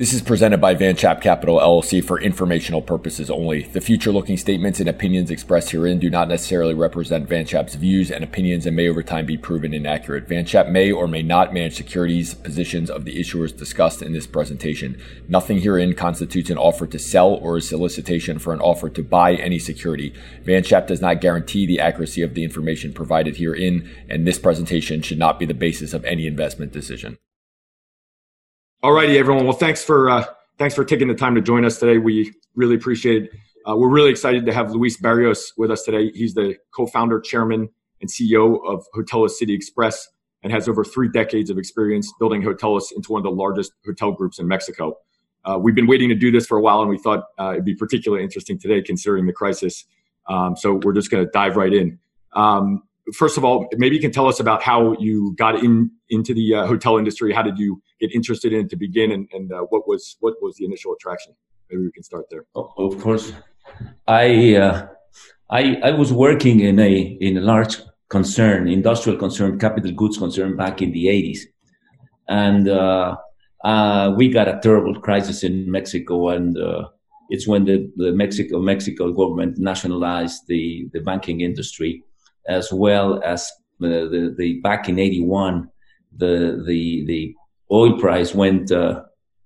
This is presented by Van Chap Capital LLC for informational purposes only. The future-looking statements and opinions expressed herein do not necessarily represent Van Chap's views and opinions and may over time be proven inaccurate. Van Chap may or may not manage securities positions of the issuers discussed in this presentation. Nothing herein constitutes an offer to sell or a solicitation for an offer to buy any security. Van Chap does not guarantee the accuracy of the information provided herein, and this presentation should not be the basis of any investment decision. All righty, everyone. Well, thanks for taking the time to join us today. We really appreciate it. We're really excited to have Luis Barrios with us today. He's the co-founder, chairman, and CEO of Hoteles City Express and has over 3 decades of experience building Hoteles into one of the largest hotel groups in Mexico. We've been waiting to do this for a while, and we thought it'd be particularly interesting today considering the crisis. So we're just going to dive right in. First of all, maybe you can tell us about how you got into the hotel industry. How did you get interested in it to begin, and what was the initial attraction? Maybe we can start there. Of course, I was working in a large concern, industrial concern, capital goods concern back in the 80s, and we got a terrible crisis in Mexico, and it's when the Mexico government nationalized the banking industry, as well as the back in 81, the oil price went down,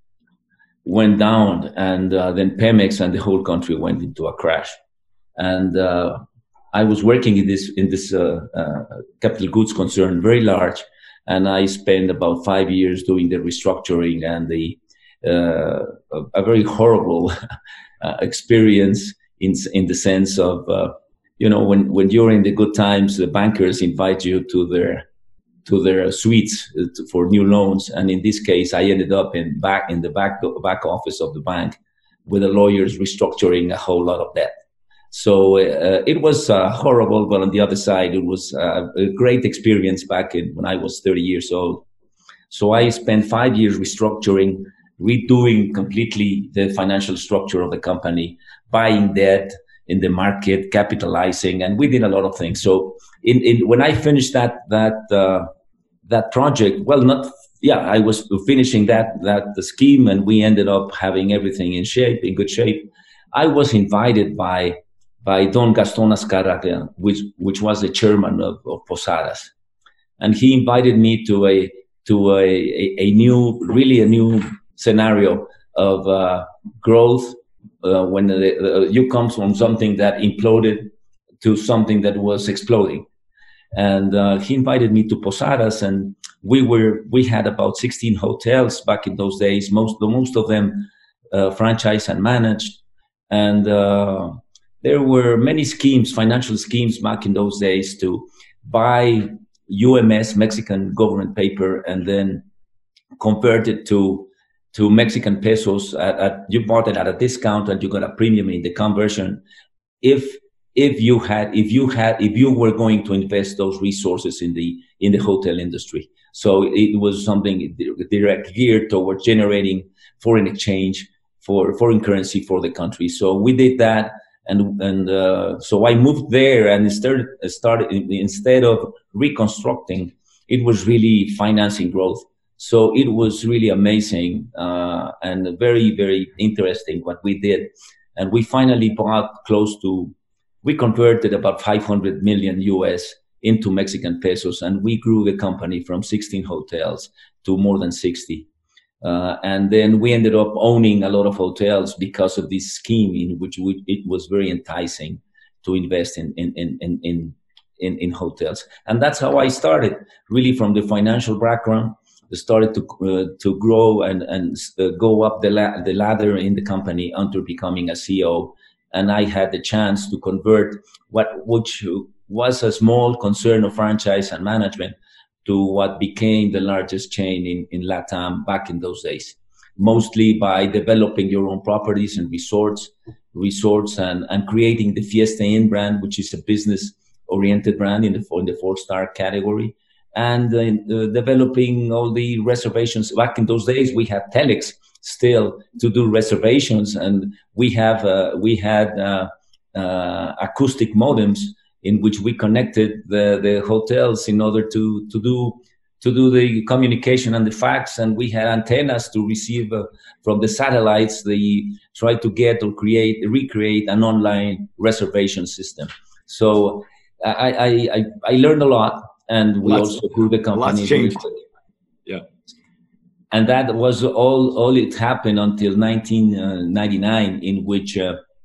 and then Pemex and the whole country went into a crash. And I was working in this capital goods concern, very large, and I spent about 5 years doing the restructuring and a very horrible experience in the sense of when you're in the good times, the bankers invite you to their suites for new loans, and in this case, I ended up in the back office of the bank with the lawyers restructuring a whole lot of debt. So it was horrible, but on the other side, it was a great experience back when I was 30 years old. So I spent 5 years restructuring, redoing completely the financial structure of the company, buying debt in the market, capitalizing, and we did a lot of things. So when I finished that project, I was finishing the scheme, and we ended up having everything in good shape. I was invited by Don Gaston Azcárraga, which was the chairman of Posadas, and he invited me to a new scenario of growth. When you come from something that imploded to something that was exploding. And he invited me to Posadas, and we had about 16 hotels back in those days, most of them franchised and managed. And there were many schemes, financial schemes back in those days to buy UMS, Mexican government paper, and then convert it to Mexican pesos. You bought it at a discount and you got a premium in the conversion. If you were going to invest those resources in the hotel industry, so it was something direct geared towards generating foreign exchange for foreign currency for the country. So we did that, and so I moved there and started instead of reconstructing, it was really financing growth. So it was really amazing and very, very interesting what we did. And we finally we converted about 500 million US into Mexican pesos, and we grew the company from 16 hotels to more than 60. And then we ended up owning a lot of hotels because of this scheme in which it was very enticing to invest in hotels. And that's how I started, really from the financial background. Started to grow and go up the ladder in the company until becoming a CEO. And I had the chance to convert which was a small concern of franchise and management to what became the largest chain in LATAM back in those days, mostly by developing your own properties and resorts and creating the Fiesta Inn brand, which is a business-oriented brand in the 4-star category. And developing all the reservations. Back in those days, we had telex still to do reservations, and we had acoustic modems in which we connected the hotels in order to do to do the communication and the fax, and we had antennas to receive from the satellites. They tried to get or recreate an online reservation system. So I learned a lot, and we also grew the company. Lots changed. Yeah. And that was all it happened until 1999, in which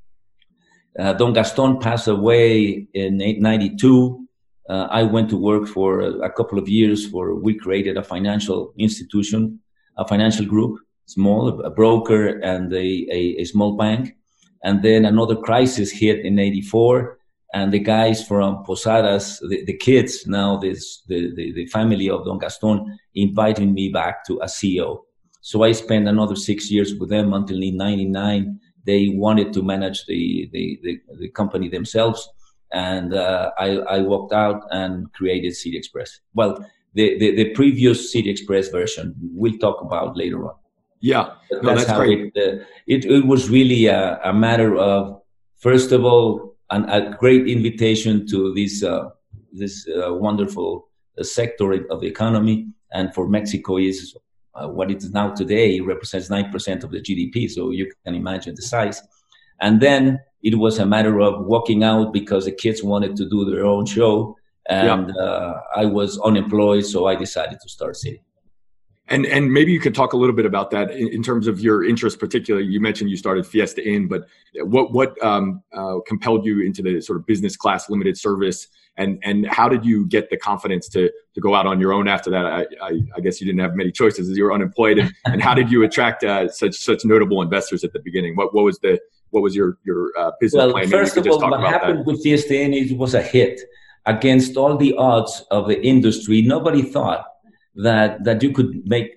Don Gaston passed away in 92. I went to work for a couple of years we created a financial institution, a financial group, a broker and a small bank. And then another crisis hit in 84. And the guys from Posadas, the kids, now the family of Don Gaston, invited me back to as CEO. So I spent another 6 years with them until in 99. They wanted to manage the company themselves. And I walked out and created City Express. Well, the previous City Express version we'll talk about later on. Yeah, that's how great. It was really a matter of, first of all, a great invitation to this wonderful sector of the economy. And for Mexico is what it is now today. It represents 9% of the GDP. So you can imagine the size. And then it was a matter of walking out because the kids wanted to do their own show. And I was unemployed, so I decided to start City. And maybe you could talk a little bit about that in terms of your interest, particularly. You mentioned you started Fiesta Inn, but what compelled you into the sort of business class limited service, and how did you get the confidence to go out on your own after that? I guess you didn't have many choices as you were unemployed, and how did you attract such notable investors at the beginning? What was your business plan? First of all, what happened with Fiesta Inn, it was a hit against all the odds of the industry. Nobody thought that you could make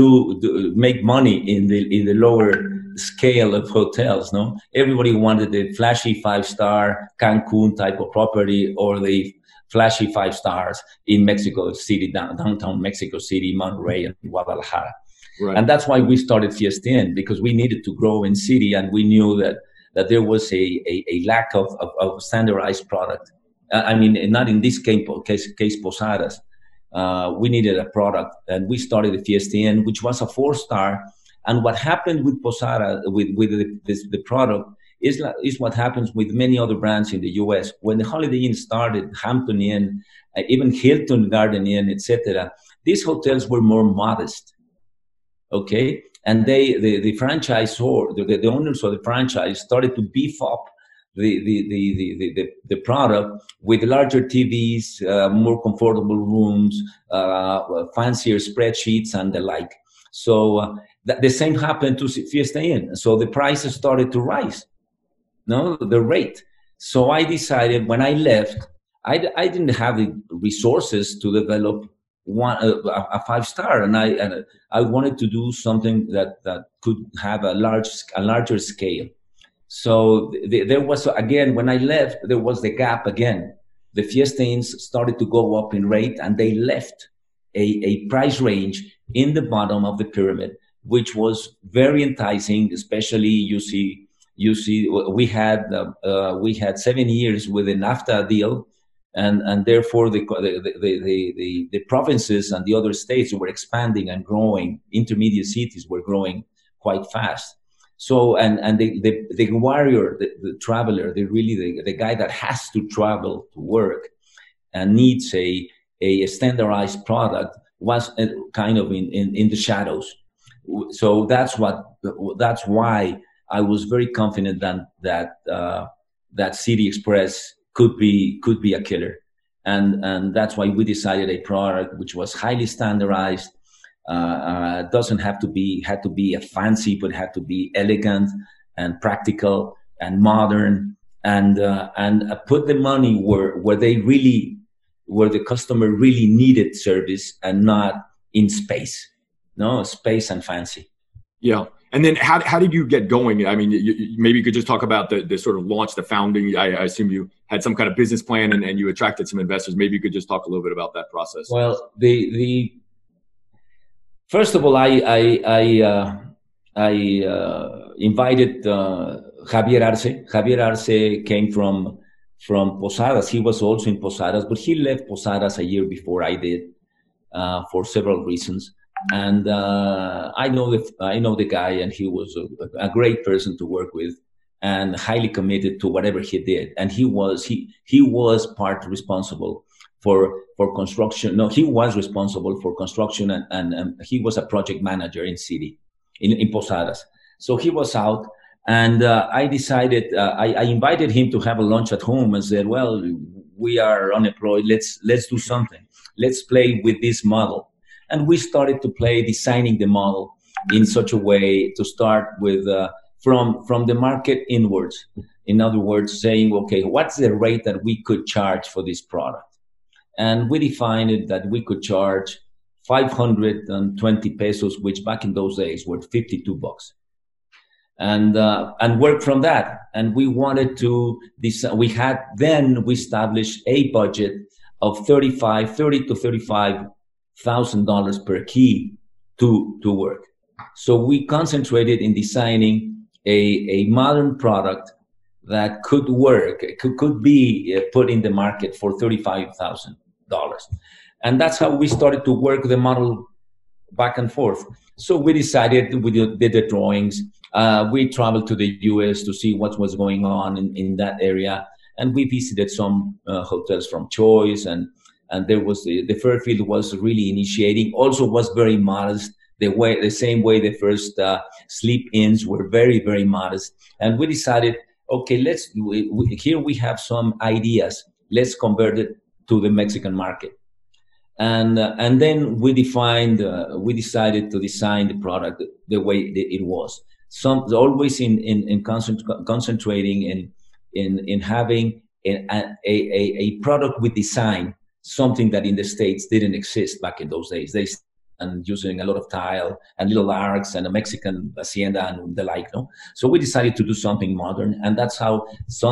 money in the lower scale of hotels. No, everybody wanted the flashy 5-star Cancun type of property, or the flashy 5 stars in Mexico City, downtown Mexico City, Monterrey, and Guadalajara. Right. And that's why we started Fiesta Inn, because we needed to grow in city, and we knew that there was a lack of standardized product. I mean, not in this case Posadas. We needed a product, and we started the Fiesta Inn, which was a 4-star. And what happened with Posada, with the product, is what happens with many other brands in the U.S. When the Holiday Inn started, Hampton Inn, even Hilton Garden Inn, etc., these hotels were more modest. Okay, and the franchisor, the owners of the franchise, started to beef up the product with larger TVs, more comfortable rooms, fancier spreadsheets, and the like. So the same happened to Fiesta Inn. So the prices started to rise, the rate. So I decided when I left, I didn't have the resources to develop a 5-star, and I wanted to do something that could have a larger scale. So there was, again, when I left, there was the gap again. The Fiesta Inns started to go up in rate, and they left a price range in the bottom of the pyramid, which was very enticing. Especially you see, we had 7 years with a NAFTA deal, and therefore the provinces and the other states were expanding and growing. Intermediate cities were growing quite fast. So, and the warrior, the traveler, the guy that has to travel to work and needs a standardized product was kind of in the shadows. So that's why I was very confident that City Express could be a killer. And that's why we decided a product which was highly standardized. Doesn't had to be a fancy, but had to be elegant and practical and modern, and put the money where the customer really needed service, and not in space. Space and fancy. Yeah. And then how did you get going? I mean, maybe you could just talk about the sort of launch, the founding. I assume you had some kind of business plan and you attracted some investors. Maybe you could just talk a little bit about that process. Well, first of all, I invited Javier Arce. Javier Arce came from Posadas. He was also in Posadas, but he left Posadas a year before I did. for several reasons. And I know the guy, and he was a great person to work with, and highly committed to whatever he did. And he was part responsible for construction. No, he was responsible for construction, and he was a project manager in city, in Posadas. So he was out, and I decided, I invited him to have a lunch at home and said, well, we are unemployed. Let's do something. Let's play with this model. And we started to play designing the model in such a way to start with from the market inwards. In other words, saying, okay, what's the rate that we could charge for this product? And we defined it that we could charge 520 pesos, which back in those days were $52. And work from that. And we wanted to decide, we established a budget of $30 to $35,000 per key to work. So we concentrated in designing a modern product that could work, could be put in the market for $35,000. And that's how we started to work the model back and forth. So we decided, we did the drawings. We traveled to the US to see what was going on in that area. And we visited some hotels from Choice, and there was the Fairfield was really initiating, also was very modest. The same way the first sleep-ins were very, very modest. And we decided, okay, here we have some ideas. Let's convert it to the Mexican market. And then we decided to design the product the way it was. Always in concentrating in having a product with design, something that in the States didn't exist back in those days. And using a lot of tile and little arcs and a Mexican hacienda and the like, no. So we decided to do something modern, and that's how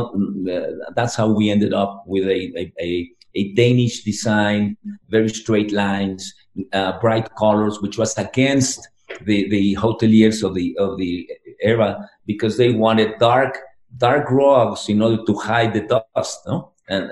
we ended up with a Danish design, very straight lines, bright colors, which was against the hoteliers of the era, because they wanted dark rugs in order to hide the dust, no.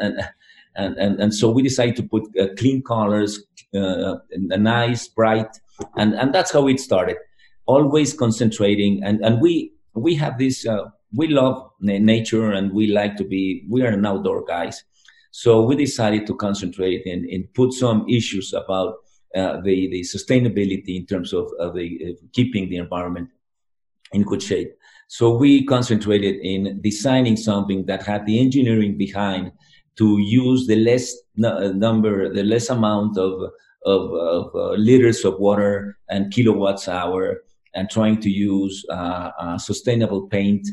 And so we decided to put clean colors, a nice, bright, and that's how it started. Always concentrating, and we have this. We love nature, and we are an outdoor guys. So we decided to concentrate and put some issues about the sustainability in terms of keeping the environment in good shape. So we concentrated in designing something that had the engineering behind, to use the less amount of liters of water and kilowatts hour, and trying to use sustainable paint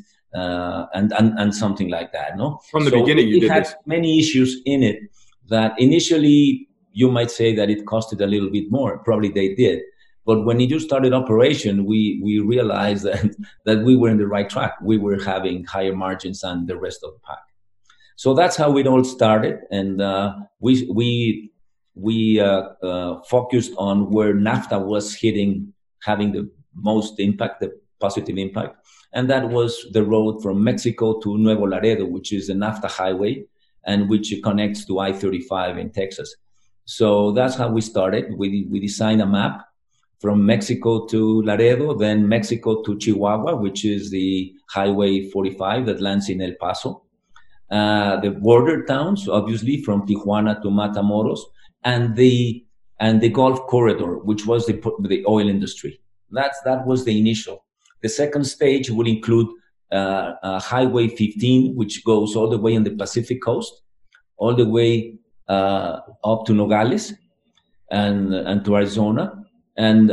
and something like that. No, from the beginning, you did this. Many issues in it that initially you might say that it costed a little bit more. Probably they did, but when you started operation, we realized that we were in the right track. We were having higher margins than the rest of the pack. So that's how it all started, and we focused on where NAFTA was having the most impact, the positive impact, and that was the road from Mexico to Nuevo Laredo, which is the NAFTA highway, and which connects to I-35 in Texas. So that's how we started. We designed a map from Mexico to Laredo, then Mexico to Chihuahua, which is the Highway 45 that lands in El Paso. The border towns, obviously, from Tijuana to Matamoros, and the Gulf Corridor, which was the oil industry. That was the initial. The second stage will include Highway 15, which goes all the way on the Pacific coast, all the way up to Nogales and to Arizona. And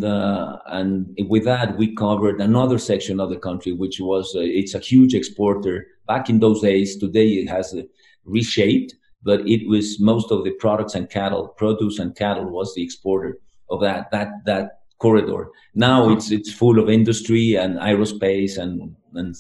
with that, we covered another section of the country, which was, it's a huge exporter. Back in those days, today it has reshaped, but it was most of the produce and cattle was the exporter of that corridor. Now it's full of industry and aerospace and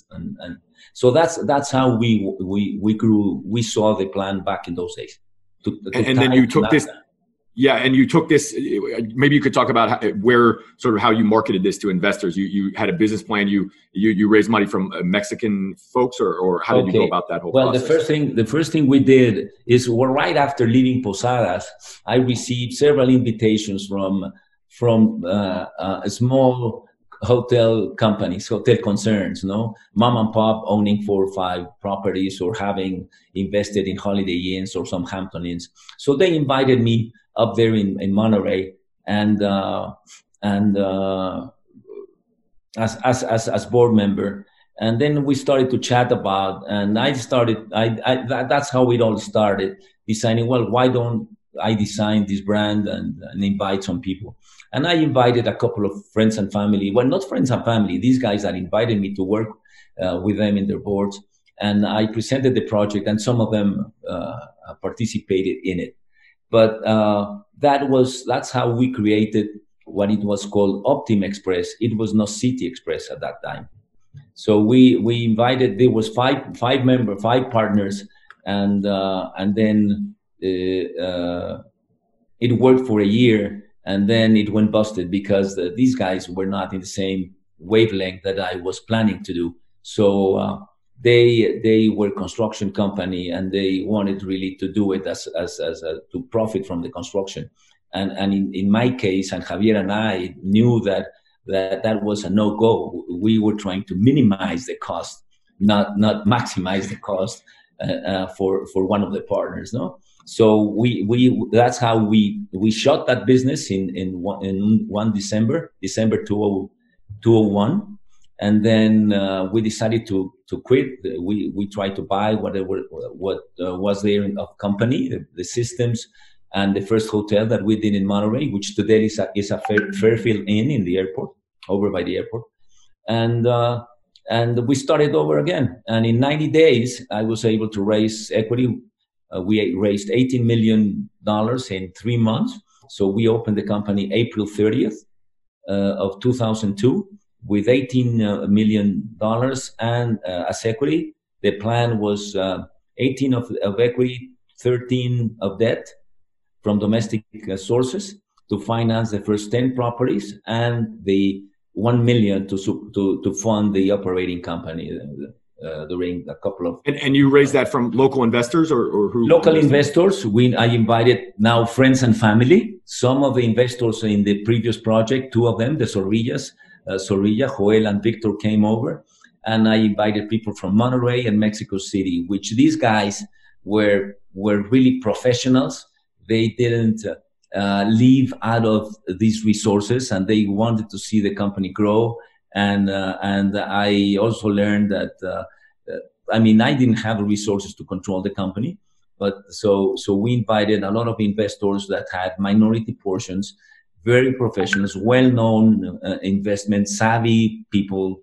so that's how we grew. We saw the plan back in those days. And then you took this. Yeah, and you took this. Maybe you could talk about how you marketed this to investors. You had a business plan. You raised money from Mexican folks, or how did you go about that whole process? The first thing we did is, right after leaving Posadas, I received several invitations from small hotel companies, hotel concerns, mom and pop owning 4 or 5 properties or having invested in Holiday Inns or some Hampton Inns. So they invited me up there in Monterey, and as board member, and then we started to chat about, and that's how it all started, designing, well, why don't I design this brand and invite some people. And I invited a couple of friends and family. Well, not friends and family. These guys that invited me to work with them in their boards. And I presented the project, and some of them participated in it. But that's how we created what it was called Optim Express. It was not City Express at that time. So we invited. There was five partners, and then it worked for a year. And then it went busted because these guys were not in the same wavelength that I was planning to do. So they were a construction company, and they wanted really to do it as to profit from the construction. And in my case, and Javier and I knew that was a no-go. We were trying to minimize the cost, not maximize the cost for one of the partners, no. So that's how we shot that business in December 2001, and then we decided to quit. We tried to buy what was there of company, the systems, and the first hotel that we did in Monterey, which today is a Fairfield Inn in the airport, over by the airport, and we started over again. And in 90 days, I was able to raise equity. We raised $18 million in 3 months. So we opened the company April 30th of 2002 with $18 million and as equity. The plan was 18 of equity, 13 of debt from domestic sources to finance the first 10 properties, and the $1 million to fund the operating company. During a couple of and you raised that from local investors or who? Local investors. I invited now friends and family. Some of the investors in the previous project, 2 of them, the Zorrilla, Joel and Victor, came over, and I invited people from Monterey and Mexico City, which these guys were really professionals. They didn't leave out of these resources, and they wanted to see the company grow. And I also learned that, I didn't have the resources to control the company, but so we invited a lot of investors that had minority portions, very professionals, well-known, investment savvy people,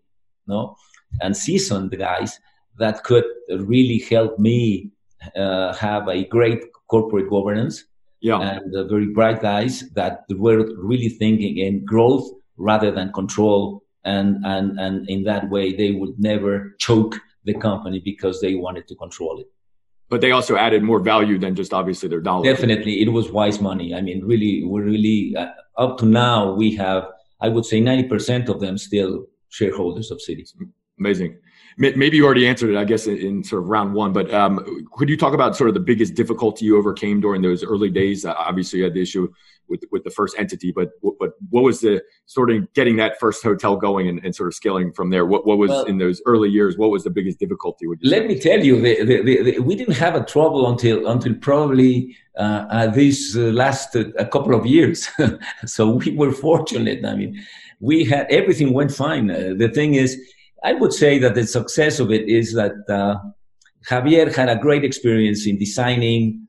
and seasoned guys that could really help me have a great corporate governance. Yeah. And very bright guys that were really thinking in growth rather than control. And in that way, they would never choke the company because they wanted to control it. But they also added more value than just obviously their dollars. Definitely, it was wise money. We're really up to now, we have, I would say 90% of them still shareholders of City. Amazing. Maybe you already answered it, I guess, in sort of round one, but could you talk about sort of the biggest difficulty you overcame during those early days? Obviously, you had the issue with the first entity, but what was the sort of getting that first hotel going and sort of scaling from there? What was in those early years? What was the biggest difficulty? Let me tell you, we didn't have a trouble until probably these last a couple of years. So we were fortunate. We had everything went fine. The thing is, I would say that the success of it is that Javier had a great experience in designing,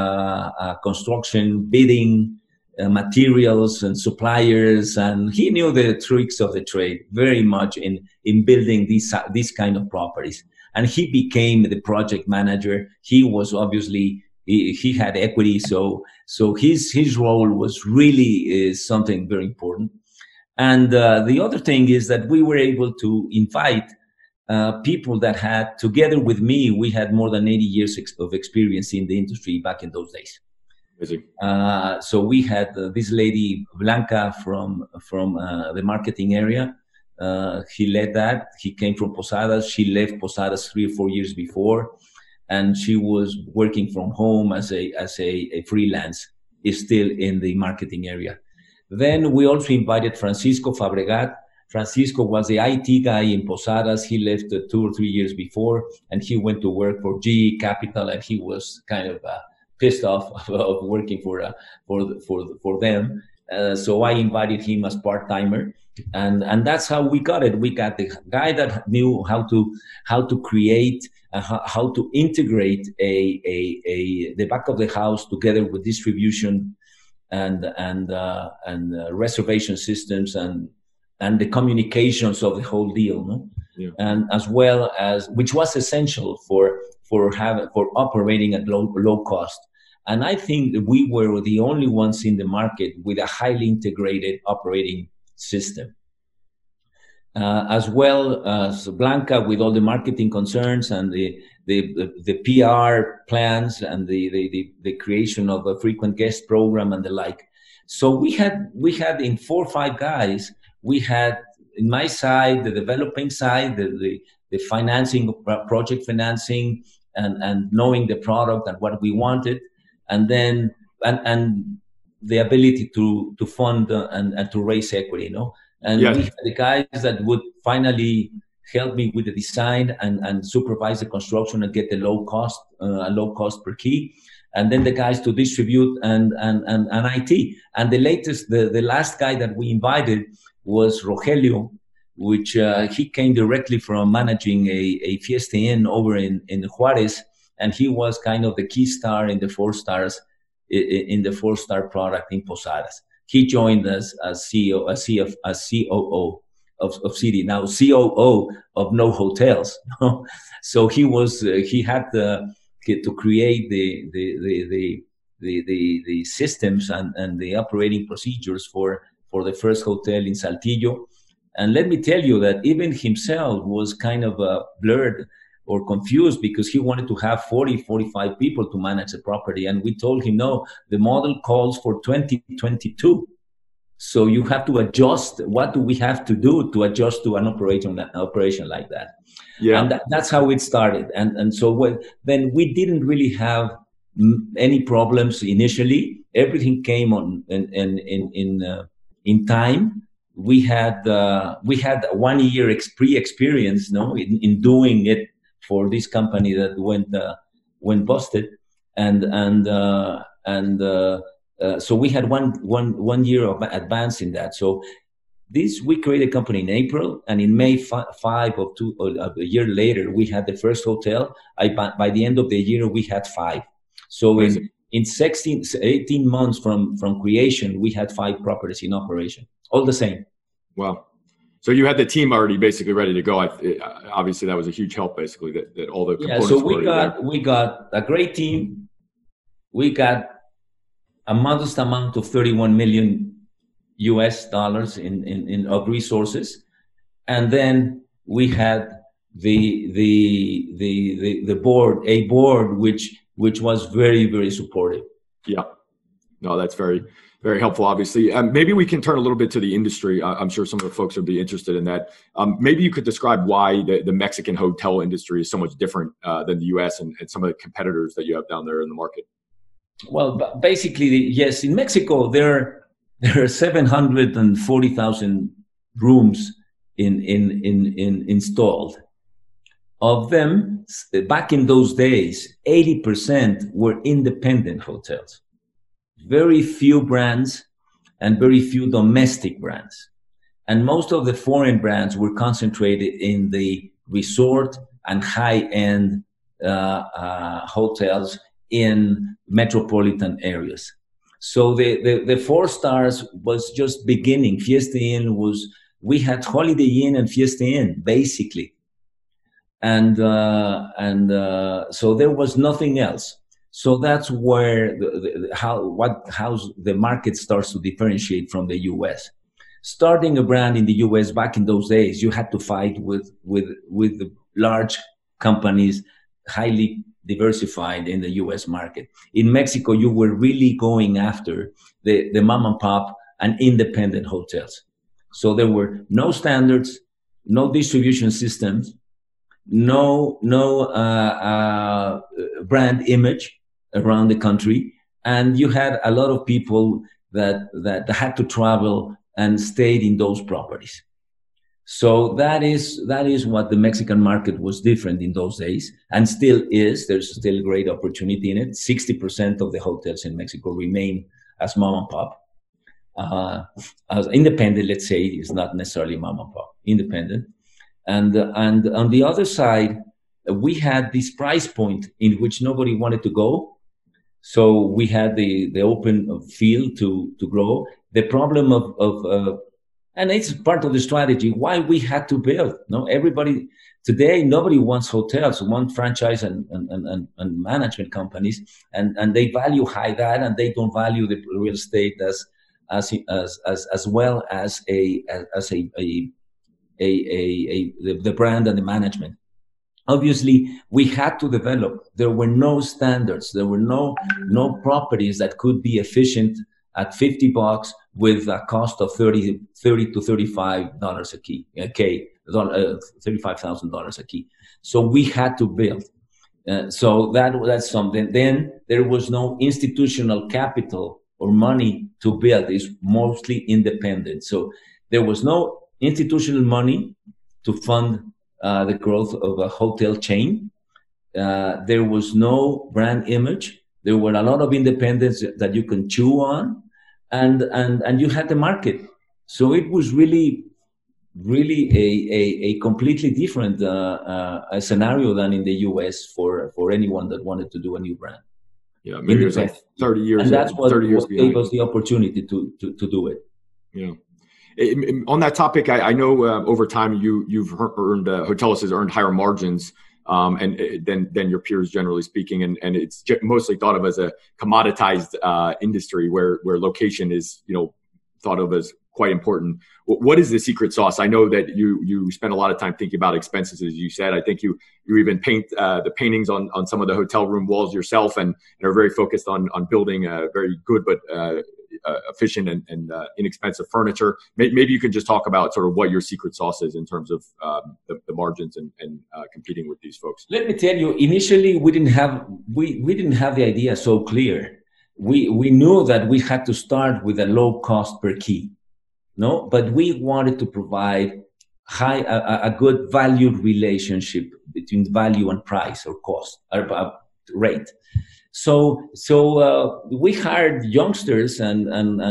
construction, bidding, materials and suppliers, and he knew the tricks of the trade very much in building these kind of properties. And he became the project manager. He was obviously he had equity, so his role was really something very important. And the other thing is that we were able to invite people that had, together with me, we had more than 80 years of experience in the industry back in those days. So we had this lady Blanca from the marketing area. He led that. He came from Posadas. She left Posadas 3 or 4 years before, and she was working from home as a freelance, is still in the marketing area. Then we also invited Francisco Fabregat. Francisco was the IT guy in Posadas. He left 2 or 3 years before, and he went to work for GE Capital, and he was kind of pissed off of working for them. So I invited him as part-timer, and that's how we got it. We got the guy that knew how to create, how to integrate the back of the house together with distribution and reservation systems and the communications of the whole deal, no? Yeah. And as well as, which was essential for operating at low cost. And I think that we were the only ones in the market with a highly integrated operating system. As well as Blanca with all the marketing concerns and the PR plans and the creation of a frequent guest program and the like. So we had in 4 or 5 guys. We had in my side, the developing side, the financing, project financing, and knowing the product and what we wanted, and then and the ability to fund and to raise equity, you know. And yes, we had the guys that would finally help me with the design and supervise the construction and get the low cost per key. And then the guys to distribute and IT. And the last guy that we invited was Rogelio, which he came directly from managing a Fiesta Inn over in Juarez, and he was kind of the key star in the 4 stars in the 4-star product in Posadas. He joined us as COO of City, now COO of No Hotels. So he had to create the systems and the operating procedures for the first hotel in Saltillo. And let me tell you that even himself was kind of blurred or confused because he wanted to have 40, 45 people to manage the property. And we told him, no, the model calls for 2022. So you have to adjust. What do we have to do to adjust to an operation like that? Yeah. And that's how it started. And so then we didn't really have any problems initially. Everything came on in time. We had 1 year pre-experience, in doing it for this company that went busted, so we had one year of advance in that. So we created a company in April, and in May 5 of a year later, we had the first hotel. By the end of the year, we had 5. So in 18 months from creation, we had 5 properties in operation, all the same. Wow. So you had the team already basically ready to go. Obviously, that was a huge help, basically, that all the components were there. We got a great team. We got a modest amount of $31 million in of resources, and then we had the board, which was very, very supportive. Yeah, no, that's very, very helpful. Obviously, maybe we can turn a little bit to the industry. I'm sure some of the folks would be interested in that. Maybe you could describe why the Mexican hotel industry is so much different than the U.S. and some of the competitors that you have down there in the market. Well, basically, yes. In Mexico, there are 740,000 rooms installed. Of them, back in those days, 80% were independent hotels. Very few brands and very few domestic brands. And most of the foreign brands were concentrated in the resort and high-end hotels in metropolitan areas. So the 4 stars was just beginning. Fiesta Inn we had Holiday Inn and Fiesta Inn, basically. And so there was nothing else. So that's where how the market starts to differentiate from the U.S. Starting a brand in the U.S. back in those days, you had to fight with the large companies, highly diversified in the U.S. market. In Mexico, you were really going after the mom and pop and independent hotels. So there were no standards, no distribution systems, no brand image around the country, and you had a lot of people that had to travel and stayed in those properties. So that is what the Mexican market was different in those days, and still is. There's still great opportunity in it. 60% of the hotels in Mexico remain as mom and pop. As independent, let's say, is not necessarily mom and pop, independent. And on the other side, we had this price point in which nobody wanted to go. So we had the open field to grow. The problem of and it's part of the strategy why we had to build. No, everybody today, nobody wants hotels, want franchise and management companies, and they value high that, and they don't value the real estate as well as the brand and the management. Obviously, we had to develop. There were no standards. There were no properties that could be efficient at $50 with a cost of $30 to $35 a key, $35,000 a key. So we had to build. So that's something. Then there was no institutional capital or money to build. It's mostly independent. So there was no institutional money to fund the growth of a hotel chain. There was no brand image. There were a lot of independents that you can chew on, and you had the market. So it was really a completely different a scenario than in the US for anyone that wanted to do a new brand. Yeah, maybe it was like 30 years. And that's what gave us the opportunity to do it. Yeah. On that topic, I know over time you've earned Hotelis has earned higher margins than your peers, generally speaking, and it's mostly thought of as a commoditized industry where location is thought of as quite important. What is the secret sauce? I know that you spend a lot of time thinking about expenses, as you said. I think you even paint the paintings on some of the hotel room walls yourself, and are very focused on building a very good but efficient and inexpensive furniture. Maybe you could just talk about sort of what your secret sauce is in terms of the margins and competing with these folks. Let me tell you, initially we didn't have the idea so clear. We knew that we had to start with a low cost per key, but we wanted to provide a good valued relationship between value and price or cost or rate. So we hired youngsters and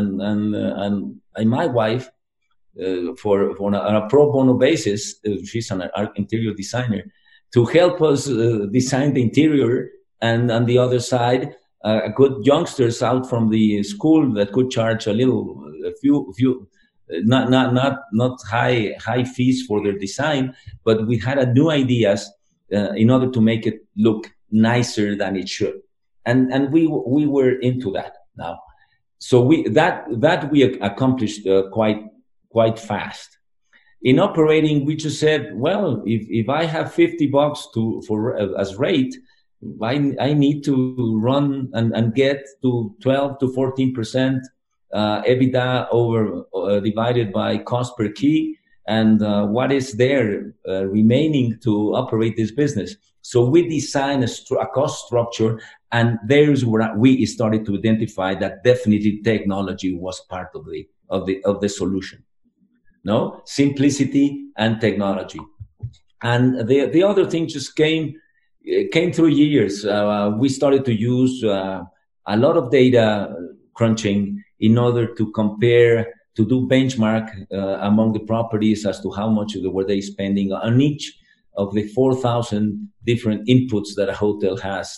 my wife on a pro bono basis. She's an interior designer to help us design the interior, and on the other side, good youngsters out from the school that could charge a few, not high fees for their design, but we had new ideas in order to make it look nicer than it should. And we were into that now. So we accomplished quite fast. In operating, we just said, well, if I have $50 as rate, I need to run and get to 12 to 14% EBITDA over divided by cost per key, and what is there remaining to operate this business. So we designed a cost structure, and there's where we started to identify that definitely technology was part of the solution. Simplicity and technology, and the other thing just came through years. We started to use a lot of data crunching in order to compare, to do benchmark among the properties as to how much were they spending on each of the 4,000 different inputs that a hotel has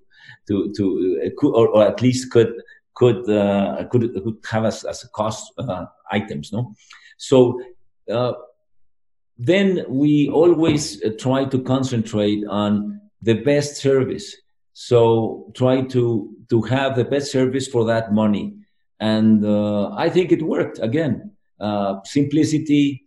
or at least could have as cost items. So then we always try to concentrate on the best service. So try to have the best service for that money. And I think it worked. Again, simplicity,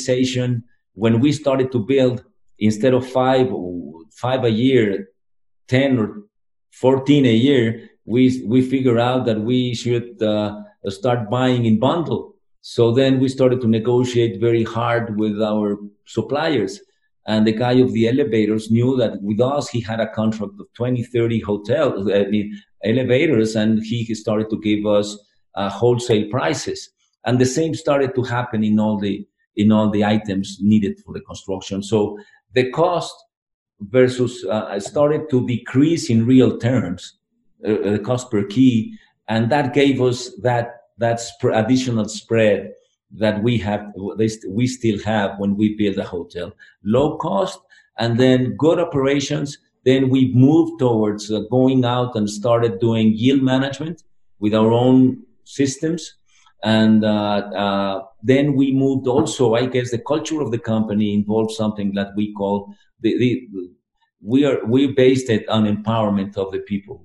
standardization. When we started to build, instead of five a year, 10 or 14 a year, we figure out that we should start buying in bundle. So then we started to negotiate very hard with our suppliers. And the guy of the elevators knew that with us, he had a contract of 20, 30 elevators, and he started to give us wholesale prices. And the same started to happen in all the items needed for the construction. So the cost versus started to decrease in real terms, the cost per key, and that gave us that additional spread that we still have when we build a hotel. Low cost and then good operations. Then we moved towards going out and started doing yield management with our own systems. And then we moved also, I guess the culture of the company involves something that we call we based it on empowerment of the people.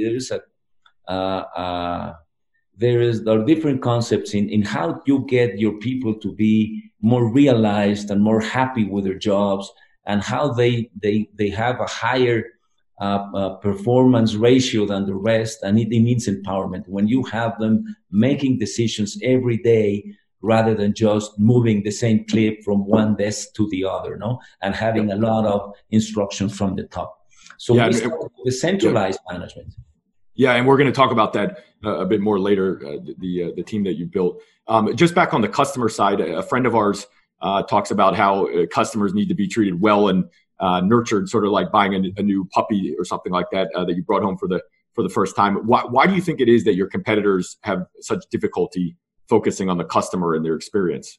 There are different concepts in how you get your people to be more realized and more happy with their jobs, and how they have a higher performance ratio than the rest. And it means empowerment. When you have them making decisions every day rather than just moving the same clip from one desk to the other, and having a lot of instructions from the top. So we started with centralized management. Yeah, and we're going to talk about that a bit more later, the team that you built. Just back on the customer side, a friend of ours talks about how customers need to be treated well and nurtured, sort of like buying a new puppy or something like that that you brought home for the first time. Why do you think it is that your competitors have such difficulty focusing on the customer and their experience?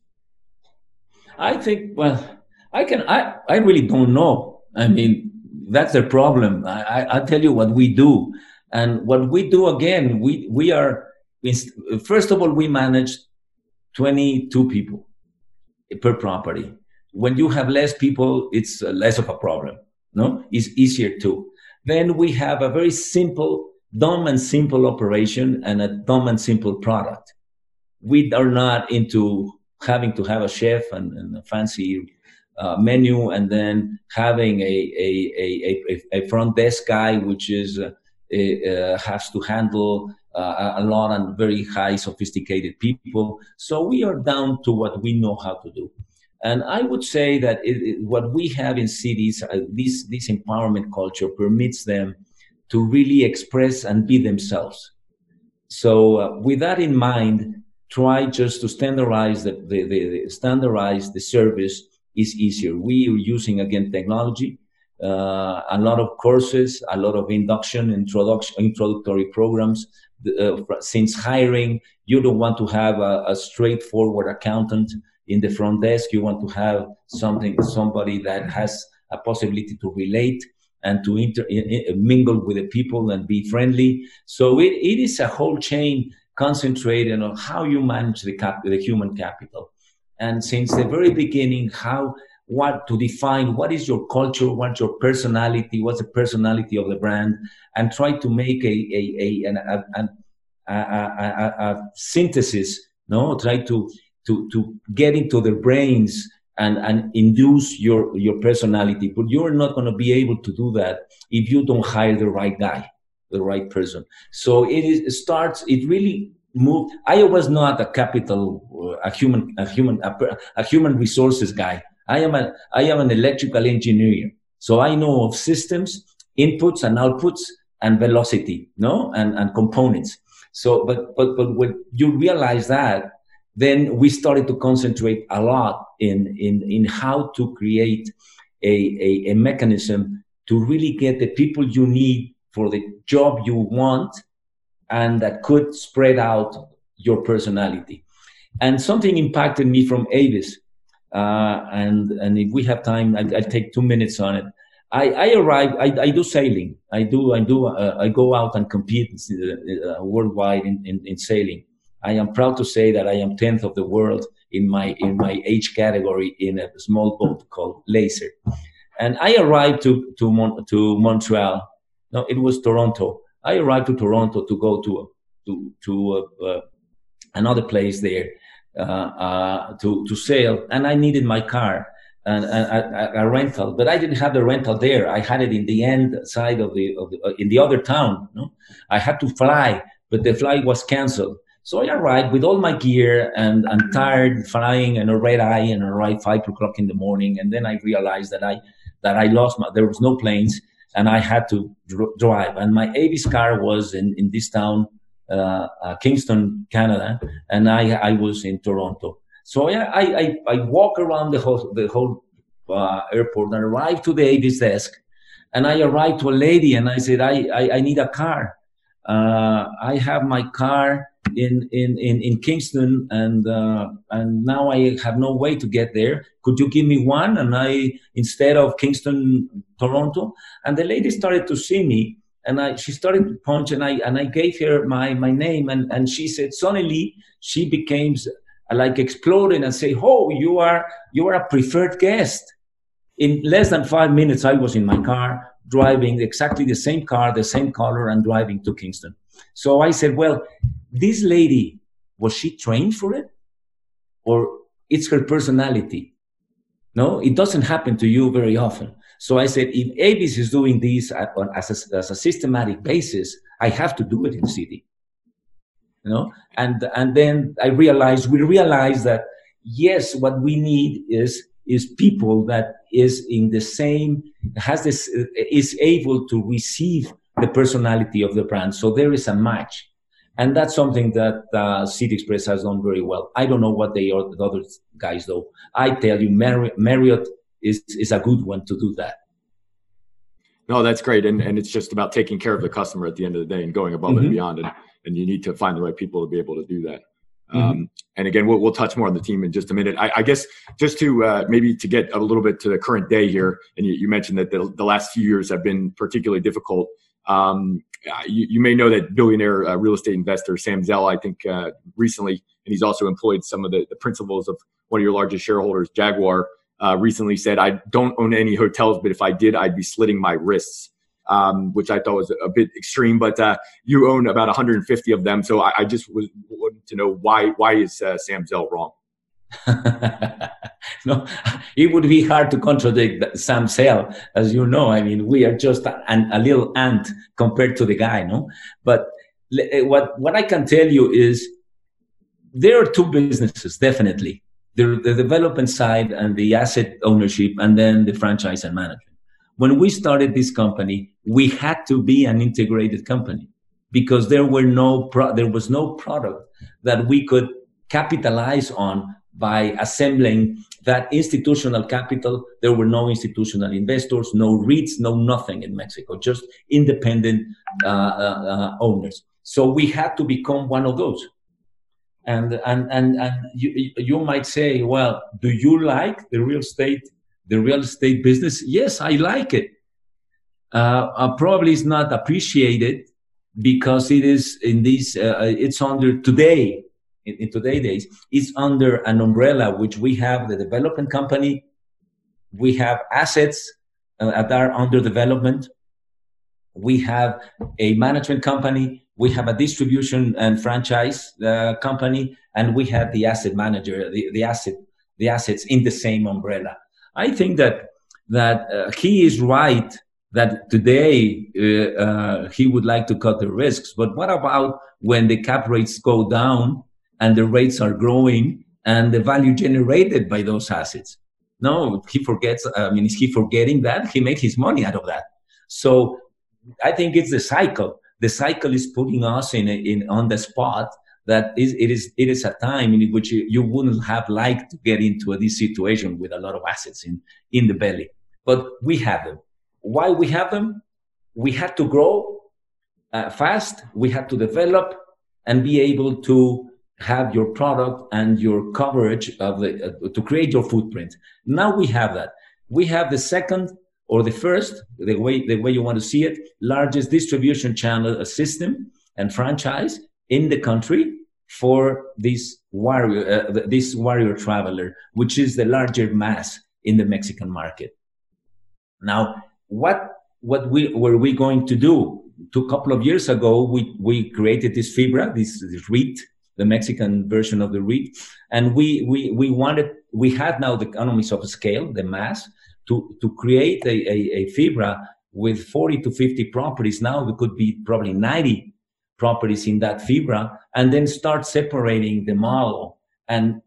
I think, I really don't know. I mean, that's the problem. I'll tell you what we do. And what we do, again, we are, first of all, we manage 22 people per property. When you have less people, it's less of a problem. It's easier too. Then we have a very simple, dumb and simple operation and a dumb and simple product. We are not into having to have a chef and a fancy menu, and then having a front desk guy, which is has to handle a lot and very high sophisticated people. So we are down to what we know how to do. And I would say that what we have in cities, this empowerment culture permits them to really express and be themselves. So with that in mind, try just to standardize standardize the service is easier. We are using, again, technology. A lot of courses, a lot of introductory programs. Since hiring, you don't want to have a straightforward accountant in the front desk. You want to have somebody that has a possibility to relate and to mingle with the people and be friendly. So it is a whole chain concentrated on how you manage the human capital. And since the very beginning, what to define what is your culture, what's your personality, what's the personality of the brand, and try to make a synthesis. Try to get into their brains and induce your personality. But you're not going to be able to do that if you don't hire the right guy, the right person. So it really moved. I was not a human resources guy. I am an electrical engineer, so I know of systems, inputs and outputs, and velocity, and components. So, but when you realize that, then we started to concentrate a lot in how to create a mechanism to really get the people you need for the job you want, and that could spread out your personality. And something impacted me from Avis. And if we have time, I'll take 2 minutes on it. I arrive. I do sailing. I go out and compete worldwide in sailing. I am proud to say that I am 10th of the world in my age category in a small boat called Laser. And I arrived to Montreal. No, it was Toronto. I arrived to Toronto to go to another place there. To sail, and I needed my car. a rental, but I didn't have the rental there. I had it in the end side of in the other town. No? I had to fly, but the flight was canceled. So I arrived with all my gear and I'm tired flying and a red eye and arrived 5 o'clock in the morning. And then I realized that I lost there was no planes and I had to drive. And my Avis car was in this town, Kingston, Canada, and I was in Toronto. So I walk around the whole airport and arrived to the Avis desk, and I arrived to a lady and I said, I need a car. I have my car in Kingston and now I have no way to get there. Could you give me one? And instead of Kingston, Toronto, and the lady started to see me. And she started to punch, and I gave her my name, and she said suddenly she became like exploding and say, "Oh, you are a preferred guest." In less than 5 minutes, I was in my car driving exactly the same car, the same color, and driving to Kingston. So I said, "Well, this lady, was she trained for it, or it's her personality?" No, it doesn't happen to you very often. So I said, if Avis is doing this as a systematic basis, I have to do it in the city. You know, and then we realized that yes, what we need is people that is in the same is able to receive the personality of the brand. So there is a match, and that's something that City Express has done very well. I don't know what the other guys do. I tell you, Marriott is a good one to do that. No, that's great. And it's just about taking care of the customer at the end of the day and going above and beyond. And you need to find the right people to be able to do that. And again, we'll touch more on the team in just a minute. I guess just to maybe to get a little bit to the current day here, and you mentioned that the last few years have been particularly difficult. You may know that billionaire real estate investor Sam Zell, I think recently, and he's also employed some of the principals of one of your largest shareholders, Jaguar, recently said, "I don't own any hotels, but if I did, I'd be slitting my wrists," which I thought was a bit extreme. But you own about 150 of them, so I just wanted to know why is Sam Zell wrong? No, it would be hard to contradict Sam Zell, as you know. I mean, we are just a little ant compared to the guy, no? But what I can tell you is there are two businesses, definitely. The development side and the asset ownership, and then the franchise and management. When we started this company, we had to be an integrated company because there was no product that we could capitalize on by assembling that institutional capital. There were no institutional investors, no REITs, no nothing in Mexico, just independent owners. So we had to become one of those. And you might say, well, do you like the real estate business? Yes, I like it. Probably it's not appreciated because it is in this. It's under today. In today's days, it's under an umbrella which we have the development company, we have assets that are under development, we have a management company, we have a distribution and franchise company, and we have the asset manager, the assets in the same umbrella. I think that he is right that today he would like to cut the risks, but what about when the cap rates go down and the rates are growing and the value generated by those assets? No, he forgets. I mean, is he forgetting that? He made his money out of that. So I think it's the cycle. The cycle is putting us in on the spot that it is a time in which you wouldn't have liked to get into this situation with a lot of assets in the belly. But we have them. Why we have them? We had to grow fast. We had to develop and be able to have your product and your coverage of to create your footprint. Now we have that. We have the second or the first, the way you want to see it, largest distribution channel system and franchise in the country for this warrior traveler, which is the larger mass in the Mexican market. Now, what were we going to do? A couple of years ago, we created this FIBRA, this REIT, the Mexican version of the REIT, and we we had now the economies of scale, the mass, to create a FIBRA with 40 to 50 properties. Now it could be probably 90 properties in that FIBRA, and then start separating the model and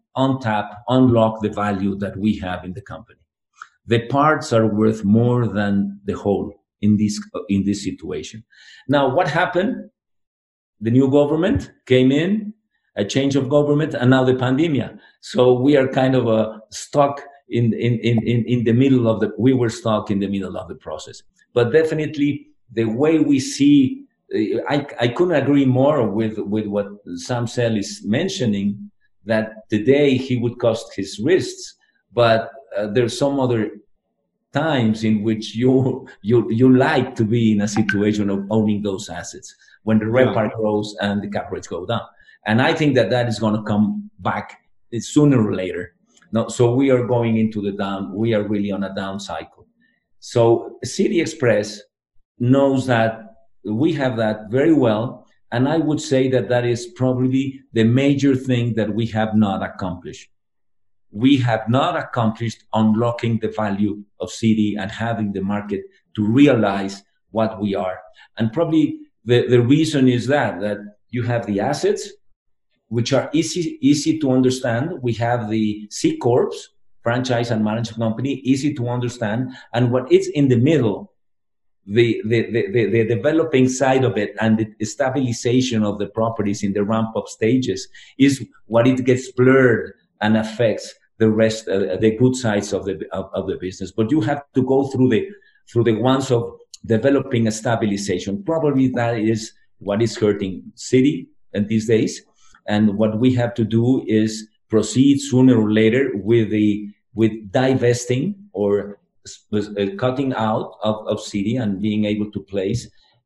unlock the value that we have in the company. The parts are worth more than the whole in this situation. Now, what happened? The new government came in, a change of government, and now the pandemic. So we are kind of stuck in the middle of we were stuck in the middle of the process. But definitely the way we see, I couldn't agree more with what Sam Zell is mentioning, that today he would cost his wrists, but there's some other times in which you like to be in a situation of owning those assets when the RevPAR grows and the cap rates go down. And I think that is going to come back sooner or later. No, so we are going into we are really on a down cycle. So City Express knows that we have that very well. And I would say that is probably the major thing that we have not accomplished. We have not accomplished unlocking the value of City and having the market to realize what we are. And probably the reason is that you have the assets, which are easy to understand. We have the C Corps, franchise and management company, easy to understand. And what is in the middle, the developing side of it and the stabilization of the properties in the ramp-up stages is what it gets blurred and affects the rest, the good sides of the business. But you have to go through the ones of developing a stabilization. Probably that is what is hurting City in these days. And what we have to do is proceed sooner or later with divesting or cutting out of City and being able to place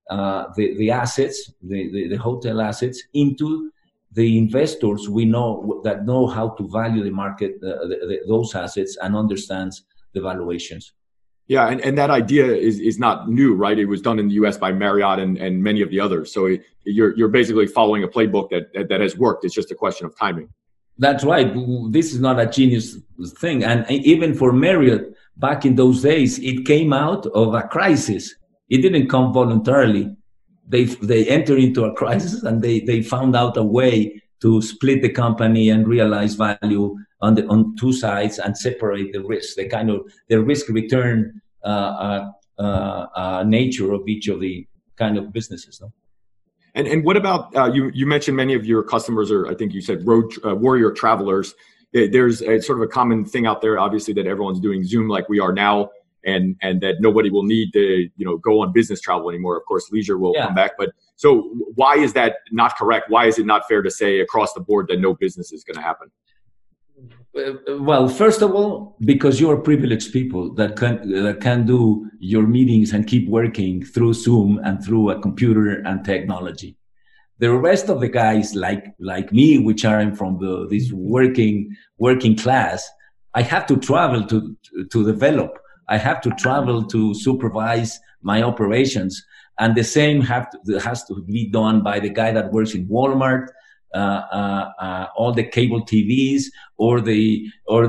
the assets, the hotel assets, into the investors we know that know how to value the market, those assets, and understands the valuations. Yeah, and that idea is not new, right? It was done in the U.S. by Marriott and many of the others. So you're basically following a playbook that has worked. It's just a question of timing. That's right. This is not a genius thing. And even for Marriott, back in those days, it came out of a crisis. It didn't come voluntarily. They entered into a crisis and they found out a way to split the company and realize value on two sides and separate the risk, the risk return nature of each of the kind of businesses. No? And what about you mentioned many of your customers are, I think you said, warrior travelers. There's a sort of a common thing out there, obviously, that everyone's doing Zoom like we are now, and that nobody will need to go on business travel anymore. Of course, leisure will come back. But so why is that not correct? Why is it not fair to say across the board that no business is going to happen? Well, first of all, because you are privileged people that can do your meetings and keep working through Zoom and through a computer and technology. The rest of the guys like me, which are from this working class, I have to travel to develop. I have to travel to supervise my operations, and the same has to be done by the guy that works in Walmart, all the cable TVs, or the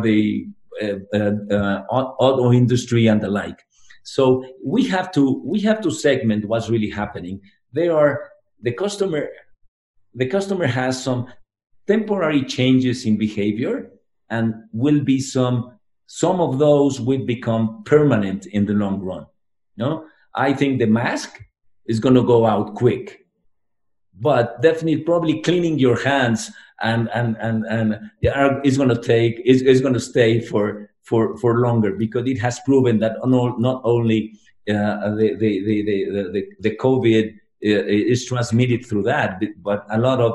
auto industry and the like. So we have to segment what's really happening. The customer has some temporary changes in behavior, and will be some of those will become permanent in the long run. No, I think the mask is going to go out quick, but definitely probably cleaning your hands and is going to stay for longer, because it has proven that not only the COVID is transmitted through that, but a lot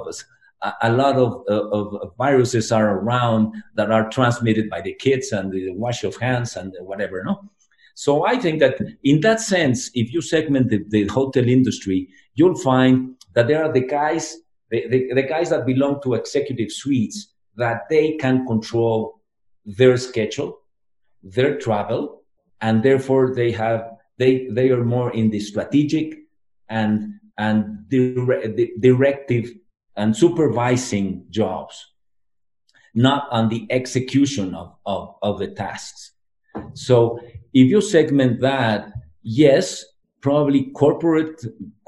of viruses are around that are transmitted by the kids and the wash of hands and whatever, no? So I think that in that sense, if you segment the hotel industry, you'll find that there are the guys that belong to executive suites, that they can control their schedule, their travel, and therefore they are more in the strategic and directive and supervising jobs. not on the execution of the tasks. So if you segment that, yes, probably corporate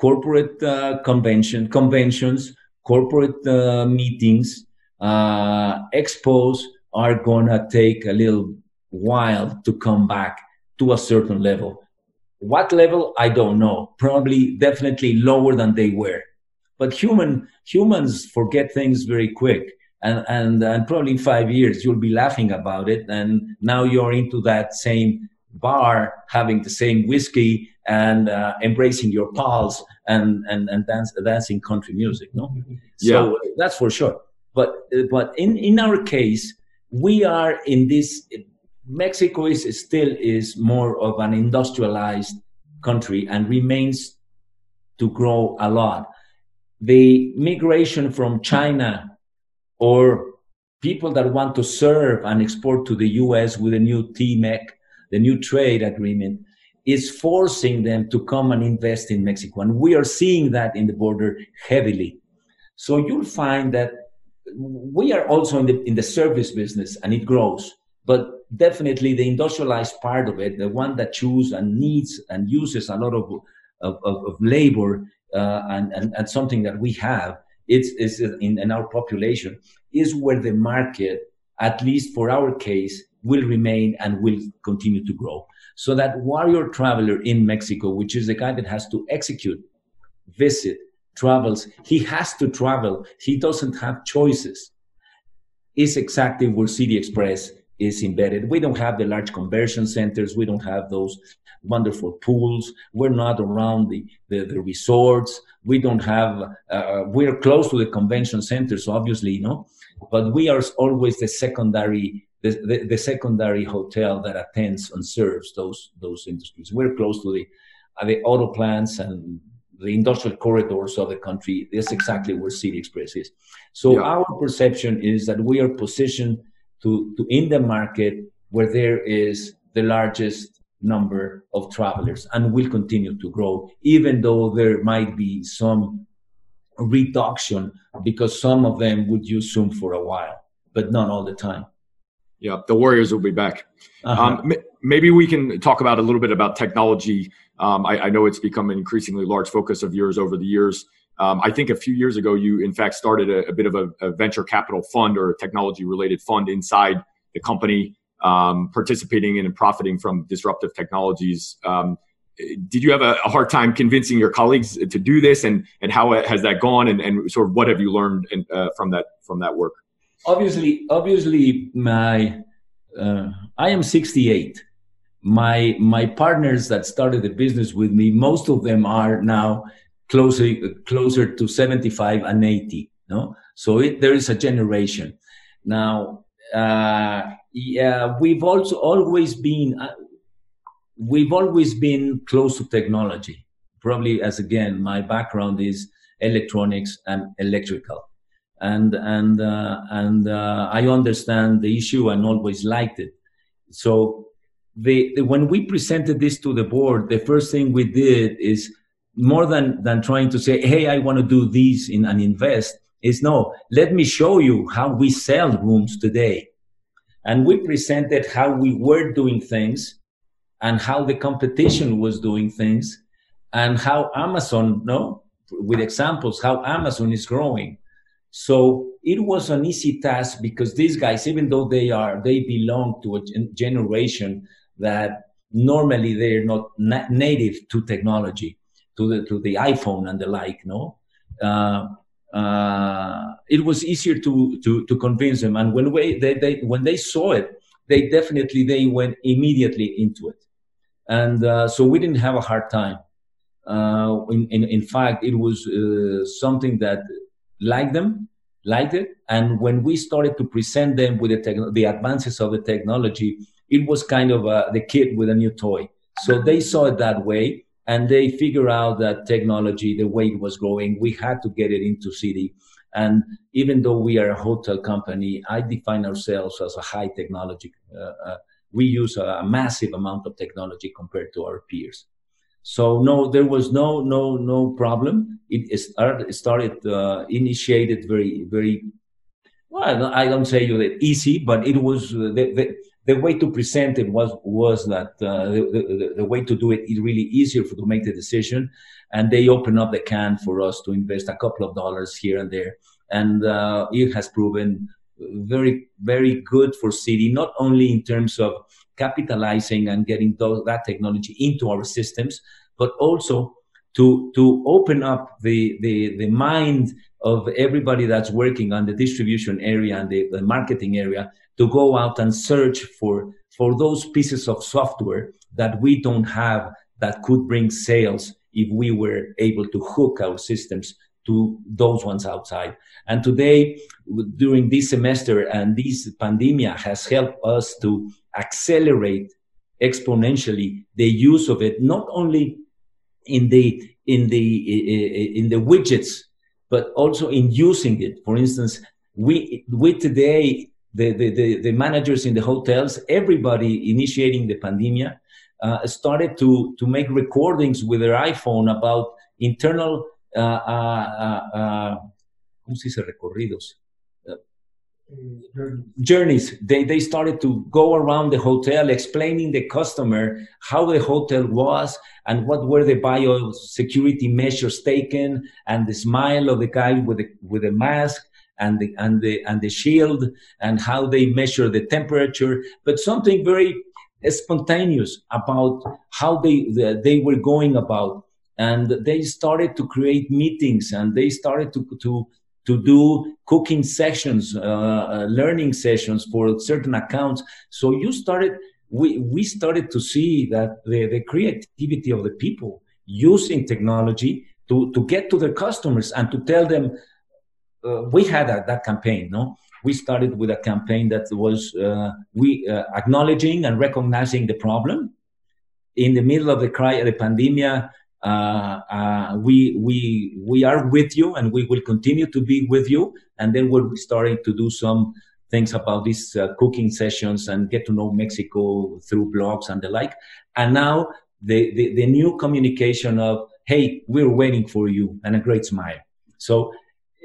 conventions, corporate meetings, expos are gonna take a little while to come back to a certain level. What level? I don't know. Probably, definitely lower than they were. But humans forget things very quick. And probably in 5 years, you'll be laughing about it. And now you're into that same bar, having the same whiskey and embracing your pals and dancing country music, no? So that's for sure. But in our case, we are in this. Mexico is more of an industrialized country and remains to grow a lot. The migration from China or people that want to serve and export to the U.S. with the new TMEC, the new trade agreement, is forcing them to come and invest in Mexico. And we are seeing that in the border heavily. So you'll find that we are also in the service business, and it grows. But definitely the industrialized part of it, the one that chews and needs and uses a lot of labor and something that we have, it's in our population, is where the market, at least for our case, will remain and will continue to grow. So that warrior traveler in Mexico, which is the guy that has to execute, visit, travels, he has to travel, he doesn't have choices, is exactly where City Express is embedded. We don't have the large conversion centers. We don't have those wonderful pools. We're not around the resorts. We don't have, we're close to the convention centers, obviously, but we are always the secondary hotel that attends and serves those industries. We're close to the auto plants and the industrial corridors of the country. That's exactly where City Express is. So our perception is that we are positioned to in the market where there is the largest number of travelers and will continue to grow, even though there might be some reduction because some of them would use Zoom for a while, but not all the time. Yeah, the Warriors will be back. Maybe we can talk about a little bit about technology. I know it's become an increasingly large focus of yours over the years. I think a few years ago, you in fact started a bit of a venture capital fund or a technology-related fund inside the company, participating in and profiting from disruptive technologies. Did you have a hard time convincing your colleagues to do this, and how has that gone, and sort of what have you learned from that work? Obviously, I am 68. My partners that started the business with me, most of them are now closer to 75 and 80. No, so there is a generation now. We've also always been close to technology. Probably, as again, my background is electronics and electrical, and I understand the issue and always liked it. So when we presented this to the board, the first thing we did is, more than trying to say, hey, I want to do this and invest, is no, let me show you how we sell rooms today. And we presented how we were doing things and how the competition was doing things and how Amazon, with examples, how Amazon is growing. So it was an easy task because these guys, even though they belong to a generation that normally they're not native to technology, to the iPhone and the like, it was easier to convince them. And when they saw it, they went immediately into it. And so we didn't have a hard time. In fact, it was something that liked it. And when we started to present them with the advances of the technology, it was kind of the kid with a new toy. So they saw it that way. And they figure out that technology, the way it was growing, we had to get it into city. And even though we are a hotel company, I define ourselves as a high technology. We use a massive amount of technology compared to our peers. So no, there was no problem. It started initiated very, very well, I don't say that easy, but it was the way to present it was that the way to do it is really easier to make the decision, and they open up the can for us to invest a couple of dollars here and there, and it has proven very, very good for Citi, not only in terms of capitalizing and getting that technology into our systems, but also to open up the mind of everybody that's working on the distribution area and the marketing area to go out and search for those pieces of software that we don't have that could bring sales if we were able to hook our systems to those ones outside. And today, during this semester and this pandemic has helped us to accelerate exponentially the use of it, not only in the widgets, but also in using it. For instance, we today, the managers in the hotels, everybody initiating the pandemia, started to make recordings with their iPhone about internal ¿cómo se dice recorridos? Journeys. They started to go around the hotel explaining the customer how the hotel was and what were the biosecurity measures taken, and the smile of the guy with the mask and the shield, and how they measure the temperature, but something very spontaneous about how they were going about. And they started to create meetings, and they started to do cooking sessions, learning sessions for certain accounts. So we started to see that the creativity of the people using technology to get to their customers and to tell them, we had that campaign, no? We started with a campaign that was acknowledging and recognizing the problem. In the middle of the pandemic, we are with you, and we will continue to be with you. And then we're starting to do some things about these cooking sessions and get to know Mexico through blogs and the like. And now the new communication of, hey, we're waiting for you, and a great smile. So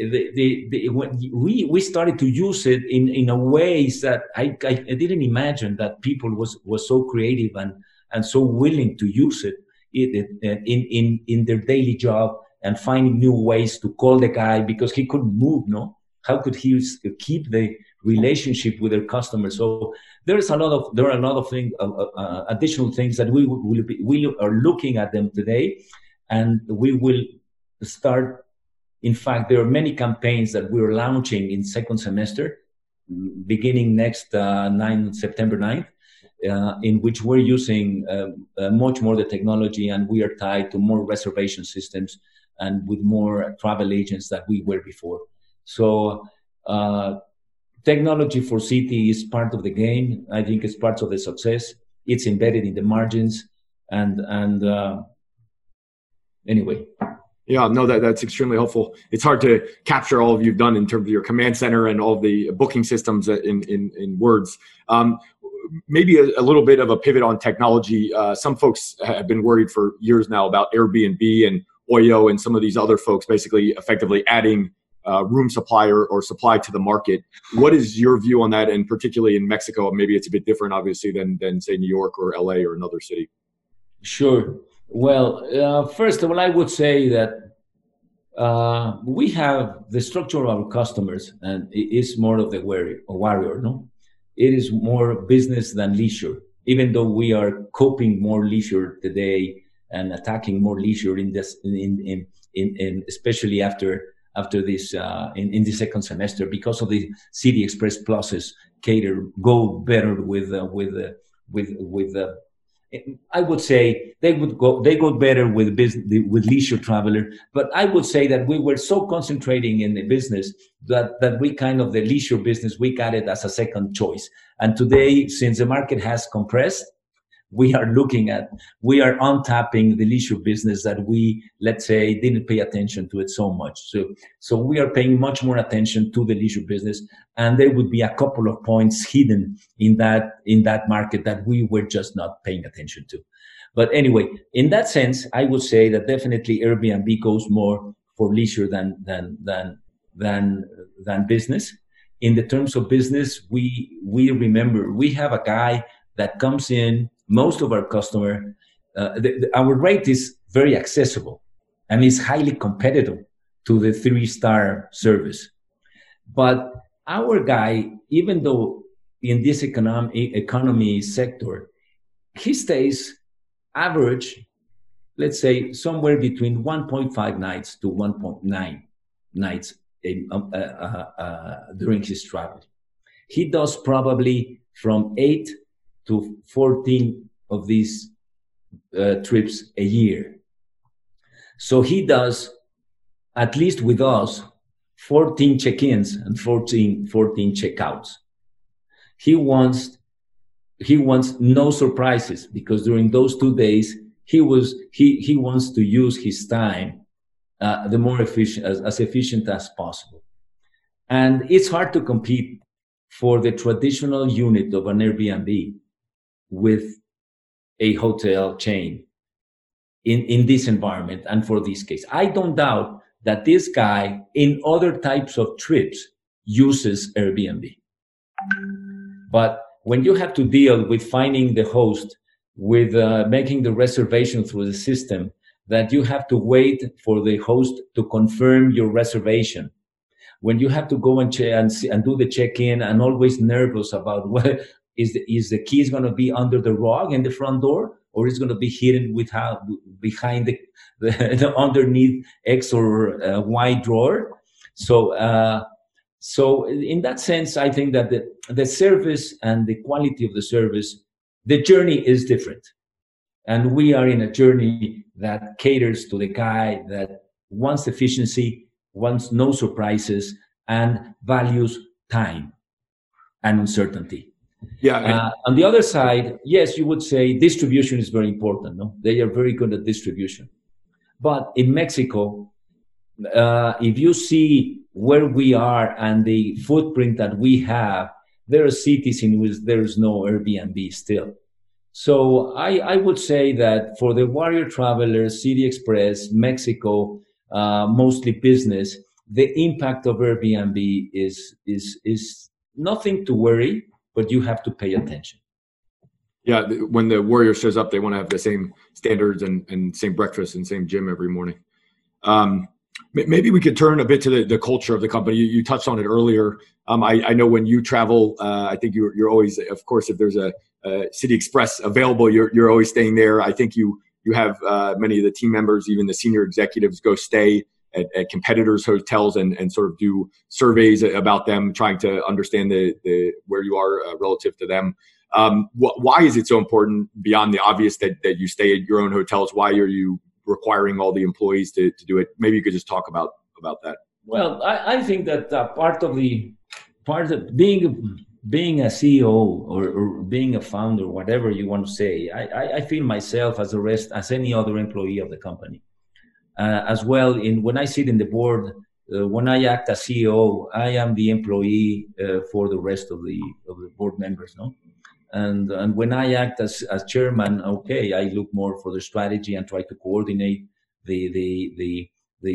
we started to use it in a ways that I didn't imagine that people was so creative and so willing to use it in their daily job, and finding new ways to call the guy because he couldn't move. No, how could he keep the relationship with their customers? So there are a lot of things, additional things that we are looking at them today, and we will start. In fact, there are many campaigns that we're launching in second semester, beginning next September 9th, in which we're using much more the technology, and we are tied to more reservation systems and with more travel agents than we were before. So technology for Citi is part of the game. I think it's part of the success. It's embedded in the margins. And anyway. Yeah, no, that's extremely helpful. It's hard to capture all of you've done in terms of your command center and all the booking systems in words. Maybe a little bit of a pivot on technology. Some folks have been worried for years now about Airbnb and Oyo and some of these other folks basically effectively adding room supply or supply to the market. What is your view on that? And particularly in Mexico, maybe it's a bit different, obviously, than say New York or LA or another city. Sure. Well, first of all, I would say that we have the structure of our customers, and it is more of the warrior, no? It is more business than leisure, even though we are coping more leisure today and attacking more leisure in this, in especially after this in the second semester, because of the Citi Express Pluses go better with I would say they go better with leisure traveler. But I would say that we were so concentrating in the business that we kind of, the leisure business, we got it as a second choice. And today, since the market has compressed, we are untapping the leisure business that we, let's say, didn't pay attention to it so much. So we are paying much more attention to the leisure business, and there would be a couple of points hidden in that market that we were just not paying attention to. But anyway, in that sense, I would say that definitely Airbnb goes more for leisure than business. in the terms of business, we remember we have a guy that comes in. Most of our customer, our rate is very accessible and is highly competitive to the 3-star service. But our guy, even though in this economy sector, he stays average, let's say somewhere between 1.5 nights to 1.9 nights during his travel. He does probably from 8 to 14 of these trips a year. So he does, at least with us, 14 check-ins and 14 check-outs. He wants no surprises, because during those 2 days he wants to use his time the more efficient as efficient as possible. And it's hard to compete for the traditional unit of an Airbnb with a hotel chain in this environment and for this case. I don't doubt that this guy in other types of trips uses Airbnb. But when you have to deal with finding the host, with making the reservation through the system, that you have to wait for the host to confirm your reservation, when you have to go and do the check-in and always nervous about whether is the keys going to be under the rug in the front door, or is going to be hidden behind the underneath X or Y drawer. So in that sense, I think that the service and the quality of the service, the journey is different. And we are in a journey that caters to the guy that wants efficiency, wants no surprises, and values time and uncertainty. Yeah. On the other side, yes, you would say distribution is very important. No, they are very good at distribution. But in Mexico, if you see where we are and the footprint that we have, there are cities in which there is no Airbnb still. So I would say that for the Warrior Travelers, City Express, Mexico, mostly business, the impact of Airbnb is nothing to worry, but you have to pay attention. Yeah, when the Warrior shows up, they want to have the same standards and same breakfast and same gym every morning. Maybe we could turn a bit to the culture of the company. You touched on it earlier. I know when you travel, I think you're always, of course, if there's a City Express available, you're always staying there. I think you have many of the team members, even the senior executives, go stay at competitors' hotels and sort of do surveys about them, trying to understand the where you are relative to them. Why is it so important, beyond the obvious, that you stay at your own hotels? Why are you requiring all the employees to do it? Maybe you could just talk about that. Well, I think that part of being a CEO or being a founder, whatever you want to say, I feel myself as any other employee of the company. As well, when I sit in the board, when I act as CEO, I am the employee for the rest of the board members, no? And when I act as chairman, okay, I look more for the strategy and try to coordinate the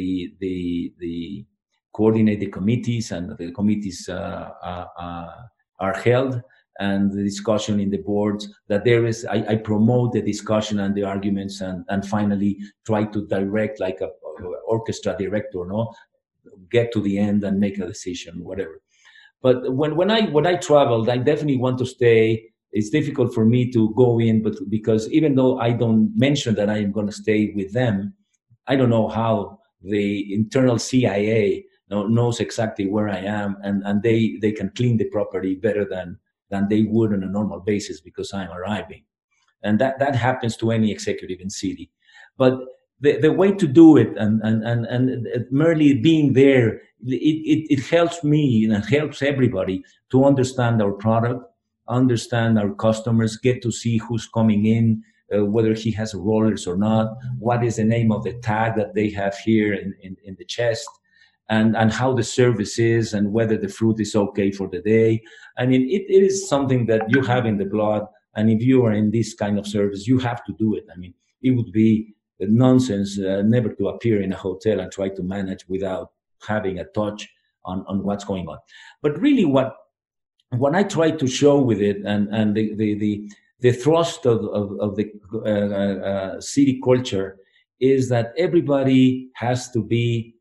coordinate the committees, and the committees are held, and the discussion in the boards that there is. I promote the discussion and the arguments, and finally try to direct like a orchestra director, no, get to the end and make a decision, whatever. But when I traveled, I definitely want to stay. It's difficult for me to go in, but because even though I don't mention that I am going to stay with them, I don't know how the internal CIA knows exactly where I am, and they can clean the property better than they would on a normal basis because I'm arriving. And that happens to any executive in City. But the way to do it and merely being there, it helps me and it helps everybody to understand our product, understand our customers, get to see who's coming in, whether he has rollers or not, what is the name of the tag that they have here in the chest, and how the service is, and whether the fruit is okay for the day. I mean, it is something that you have in the blood, and if you are in this kind of service, you have to do it. I mean, it would be nonsense never to appear in a hotel and try to manage without having a touch on what's going on. But really, what I try to show with it, and the thrust of the city culture is that everybody has to be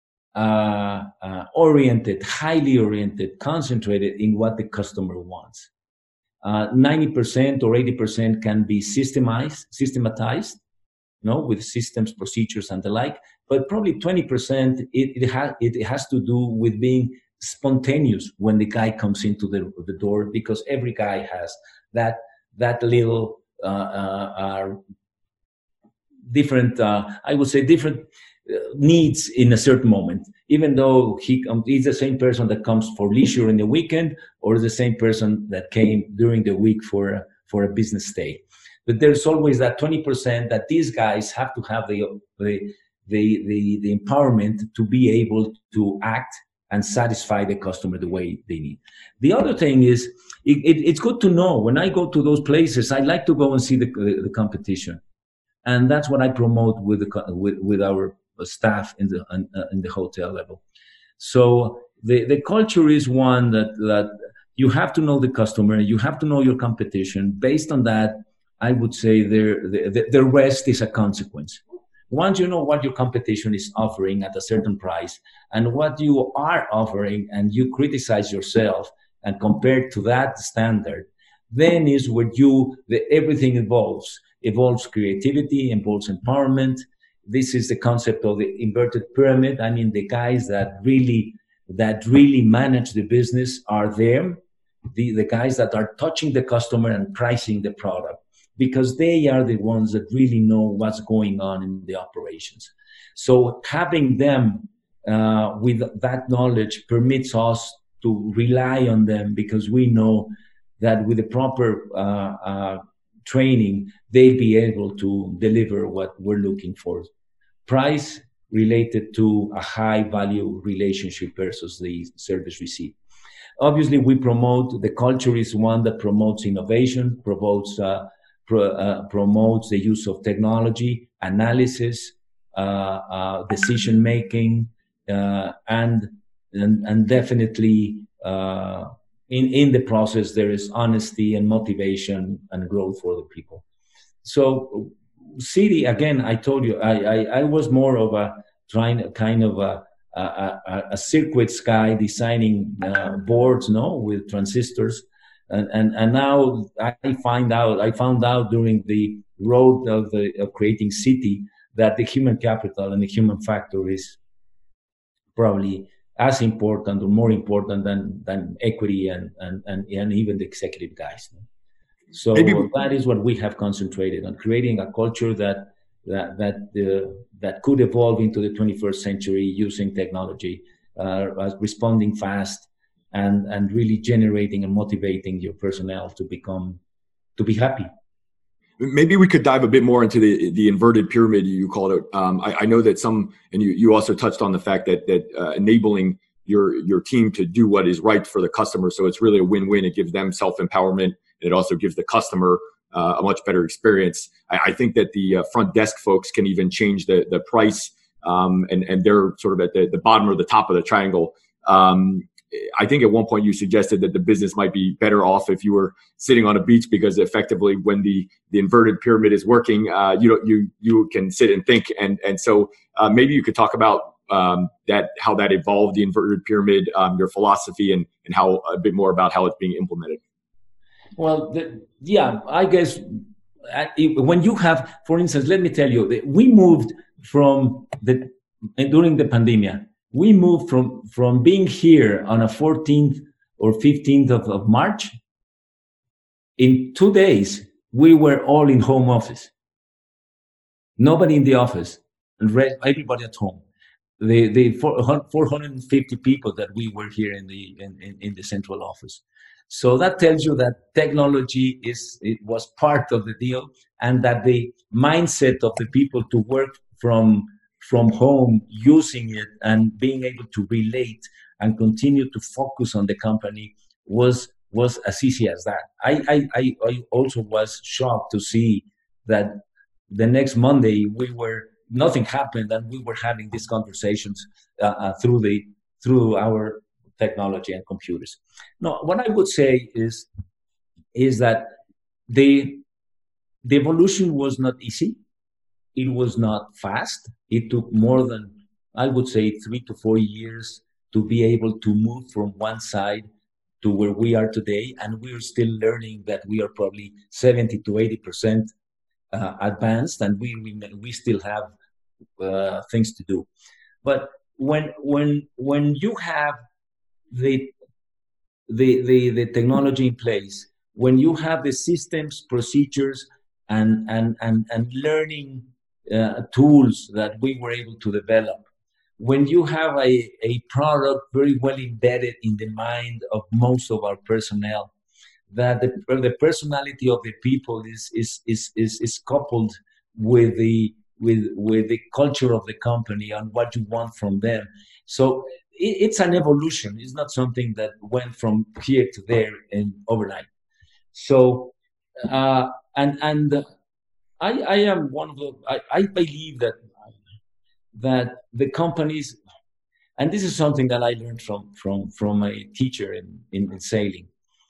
oriented, highly oriented, concentrated in what the customer wants. 90% or 80% can be systematized, with systems, procedures, and the like. But probably 20% it has to do with being spontaneous when the guy comes into the door, because every guy has that little different, I would say, different needs in a certain moment, even though he's the same person that comes for leisure in the weekend, or the same person that came during the week for a business stay. But there's always that 20% that these guys have to have the empowerment to be able to act and satisfy the customer the way they need. The other thing is, it's good to know, when I go to those places, I like to go and see the competition. And that's what I promote with our staff in the hotel level. So the culture is one that you have to know the customer, you have to know your competition. Based on that, I would say the rest is a consequence. Once you know what your competition is offering at a certain price and what you are offering, and you criticize yourself and compare to that standard, then is where everything evolves creativity, evolves empowerment. This is the concept of the inverted pyramid. I mean, the guys that really manage the business are there. The guys that are touching the customer and pricing the product, because they are the ones that really know what's going on in the operations. So having them with that knowledge permits us to rely on them, because we know that with the proper training, they'll be able to deliver what we're looking for. Price related to a high value relationship versus the service received. Obviously, the culture is one that promotes innovation, promotes the use of technology, analysis, decision making, and definitely in the process there is honesty and motivation and growth for the people. So, city, again, I told you I was more of a circuits guy, designing boards, with transistors. And now I found out during the road of creating city that the human capital and the human factor is probably as important or more important than equity and even the executive guys. So that is what we have concentrated on, creating a culture that could evolve into the 21st century using technology, responding fast, and really generating and motivating your personnel to be happy. Maybe we could dive a bit more into the inverted pyramid, you called it. I know that and you also touched on the fact that enabling your team to do what is right for the customer. So it's really a win-win. It gives them self-empowerment. It also gives the customer a much better experience. I think that the front desk folks can even change the price, and they're sort of at the bottom or the top of the triangle. I think at one point you suggested that the business might be better off if you were sitting on a beach, because effectively when the inverted pyramid is working, you can sit and think. And so maybe you could talk about how that evolved, the inverted pyramid, your philosophy, and how a bit more about how it's being implemented. Well, I guess when you have, for instance, let me tell you, we moved during the pandemic. We moved from being here on a 14th or 15th of March. In 2 days, we were all in home office. Nobody in the office, and everybody at home. The 450 people that we were here in the central office. So that tells you that technology was part of the deal, and that the mindset of the people to work from home, using it and being able to relate and continue to focus on the company was as easy as that. I also was shocked to see that the next Monday nothing happened, and we were having these conversations through through our technology and computers. No, what I would say is that the evolution was not easy. It was not fast. It took more than, I would say, 3 to 4 years to be able to move from one side to where we are today. And we're still learning that we are probably 70 to 80% advanced, and we still have things to do. But when you have the technology in place, when you have the systems, procedures, and learning tools that we were able to develop, when you have a product very well embedded in the mind of most of our personnel, that the personality of the people is coupled with the culture of the company and what you want from them. So it's an evolution. It's not something that went from here to there and overnight. So I am one of the. I believe that the companies, and this is something that I learned from a teacher in sailing.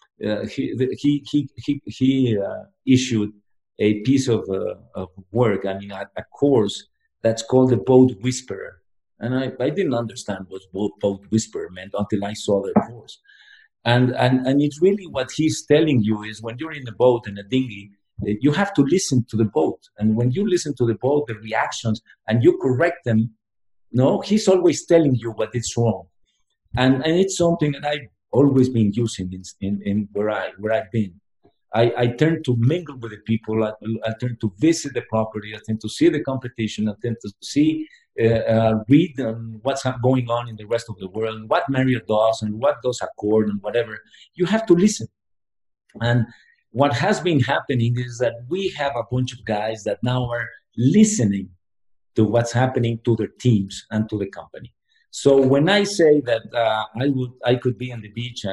He issued a piece of work, a course that's called the Boat Whisperer. And I didn't understand what Boat Whisperer meant until I saw the course. And it's really what he's telling you is when you're in a boat, in a dinghy, you have to listen to the boat. And when you listen to the boat, the reactions, and you correct them, no, he's always telling you what is wrong. And it's something that I've always been using in where I've been. I tend to mingle with the people. I tend to visit the property. I tend to see the competition. I tend to see, read what's going on in the rest of the world, what Marriott does and what does Accor and whatever. You have to listen. And what has been happening is that we have a bunch of guys that now are listening to what's happening to their teams and to the company. So when I say that I could be on the beach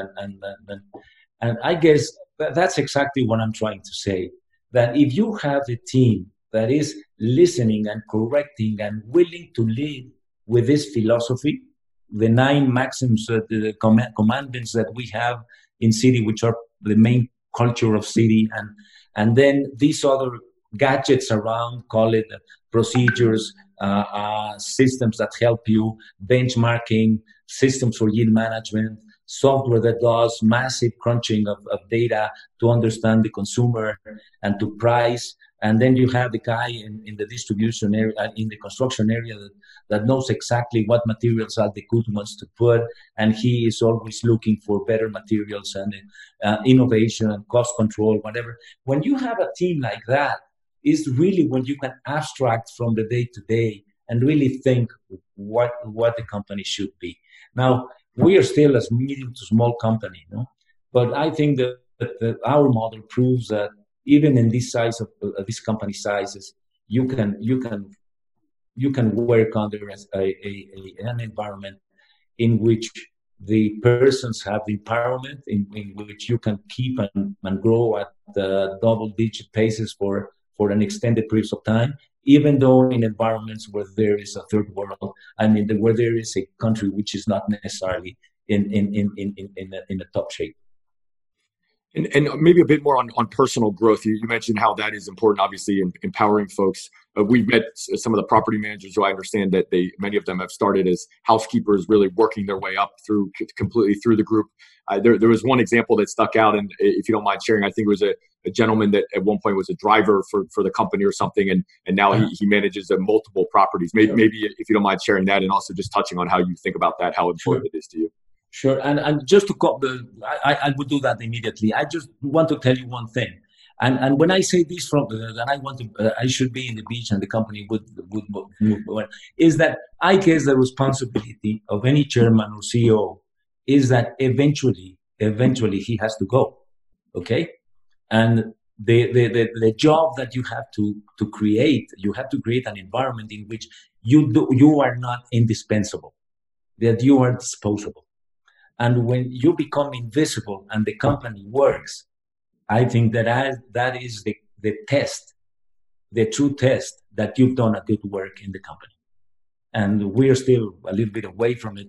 and I guess that's exactly what I'm trying to say, that if you have a team that is listening and correcting and willing to lead with this philosophy, the 9 maxims, the commandments that we have in Citi, which are the main culture of Citi, and then these other gadgets around, call it procedures, systems that help you, benchmarking, systems for yield management, software that does massive crunching of data to understand the consumer and to price. And then you have the guy in the distribution area, in the construction area that knows exactly what materials are the good ones to put. And he is always looking for better materials and innovation and cost control, whatever. When you have a team like that, is really when you can abstract from the day to day and really think what the company should be. Now, we are still a medium to small company, no? But I think that our model proves that even in this size of this company sizes, you can work under an environment in which the persons have the empowerment, in which you can keep and grow at double-digit paces for an extended period of time, even though in environments where there is a third world, where there is a country which is not necessarily in a top shape. And maybe a bit more on personal growth. You mentioned how that is important, obviously, in empowering folks. We've met some of the property managers who I understand that many of them have started as housekeepers, really working their way up completely through the group. There was one example that stuck out, and if you don't mind sharing, I think it was a gentleman that at one point was a driver for the company or something, and now he manages multiple properties. Maybe if you don't mind sharing that, and also just touching on how you think about that, how important it is to you. Sure, and just to I would do that immediately. I just want to tell you one thing, and when I say this that I should be in the beach and the company would move, is that I guess the responsibility of any chairman or CEO is that eventually he has to go, okay, and the job that you have to create, you have to create an environment in which you are not indispensable, that you are disposable. And when you become invisible and the company works, I think that is the test, the true test that you've done a good work in the company. And we are still a little bit away from it.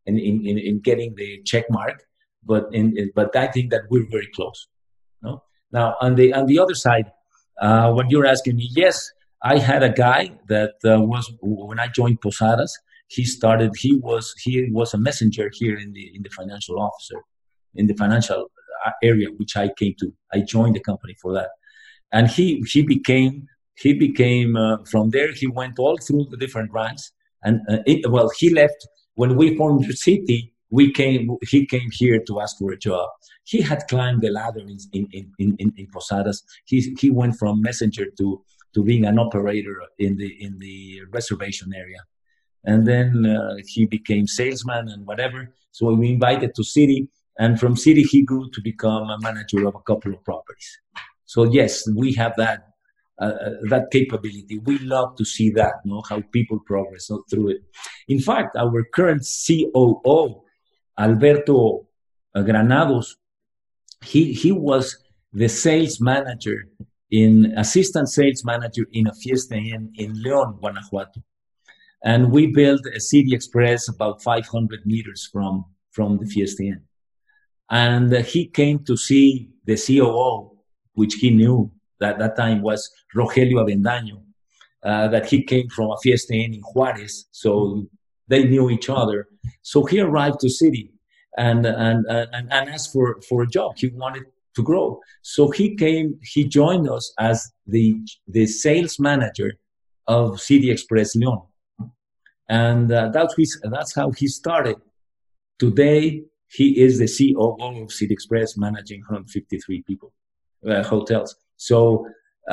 in getting the check mark, but I think that we're very close. No? Now on the other side, what you're asking me, yes, I had a guy that was when I joined Posadas. He was a messenger here in the financial officer in the financial area, which I came to. I joined the company for that, and he became from there. He went all through the different ranks, and he left when we formed the city. He came here to ask for a job. He had climbed the ladder in Posadas. He went from messenger to being an operator in the reservation area, and then he became salesman and whatever. So we invited to city, and from city he grew to become a manager of a couple of properties. So yes, we have that capability. We love to see that, how people progress through it. In fact, our current COO, Alberto Granados, he was the sales manager assistant sales manager in a Fiesta Inn in León, Guanajuato. And we built a City Express about 500 meters from the Fiesta Inn. And he came to see the COO, which he knew that time was Rogelio Avendaño, that he came from a Fiesta Inn in Juárez, so they knew each other. So he arrived to city and asked for a job. He wanted to grow. So he joined us as the sales manager of City Express León. And that's how he started. Today, he is the COO of City Express, managing 153 hotels. So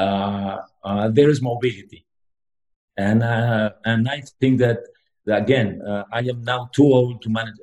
there is mobility. And I think that, again, I am now too old to manage.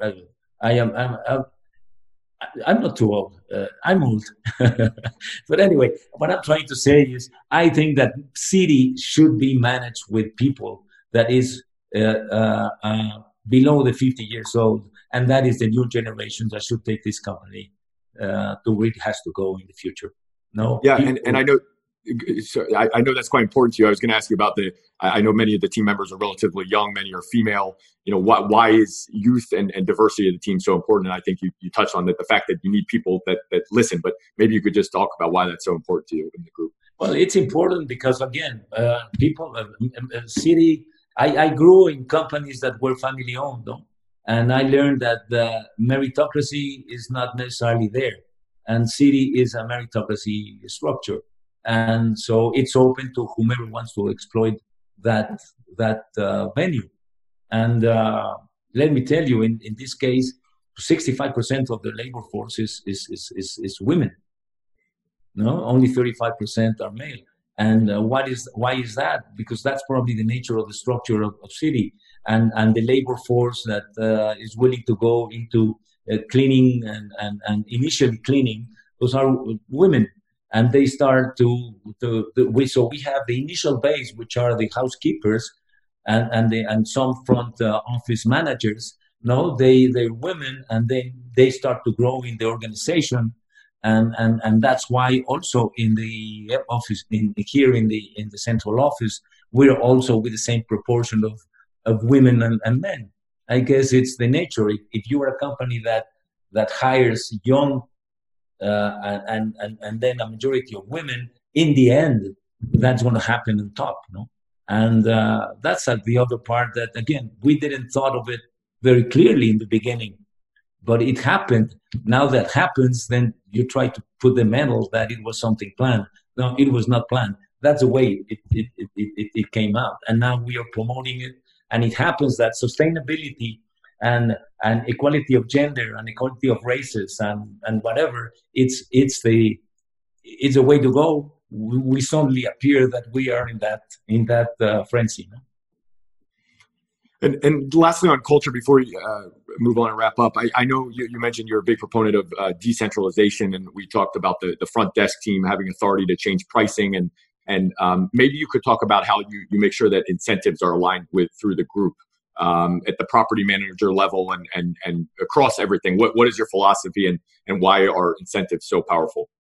I'm not too old. I'm old. But anyway, what I'm trying to say is I think that city should be managed with people that is below the 50 years old. And that is the new generation that should take this company to where it has to go in the future. No? Yeah, and I know... So I know that's quite important to you. I was going to ask you about I know many of the team members are relatively young, many are female. Why is youth and diversity of the team so important? And I think you touched on that, the fact that you need people that listen, but maybe you could just talk about why that's so important to you in the group. Well, it's important because, again, people, city, I grew in companies that were family owned, no? And I learned that the meritocracy is not necessarily there. And city is a meritocracy structure. And so it's open to whomever wants to exploit that venue. And let me tell you, in this case, 65% of the labor force is women. No, only 35% are male. And why is that? Because that's probably the nature of the structure of city, and the labor force that is willing to go into cleaning and initially cleaning. Those are women. And they start so we have the initial base, which are the housekeepers and some front office managers. No, they're women, and then they start to grow in the organization, and that's why also in the office here in the central office, we're also with the same proportion of women and men. I guess it's the nature. If you are a company that hires young. And then a majority of women, in the end, that's going to happen on top, no? And that's the other part that, again, we didn't thought of it very clearly in the beginning, but it happened. Now that happens, then you try to put the medal that it was something planned. No, it was not planned. That's the way it came out. And now we are promoting it. And it happens that sustainability and equality of gender and equality of races and whatever, it's a way to go. We suddenly appear that we are in that frenzy. No? And lastly, on culture, before we move on and wrap up, I know you mentioned you're a big proponent of decentralization, and we talked about the front desk team having authority to change pricing, and maybe you could talk about how you make sure that incentives are aligned through the group. At the property manager level and across everything, what is your philosophy and why are incentives so powerful?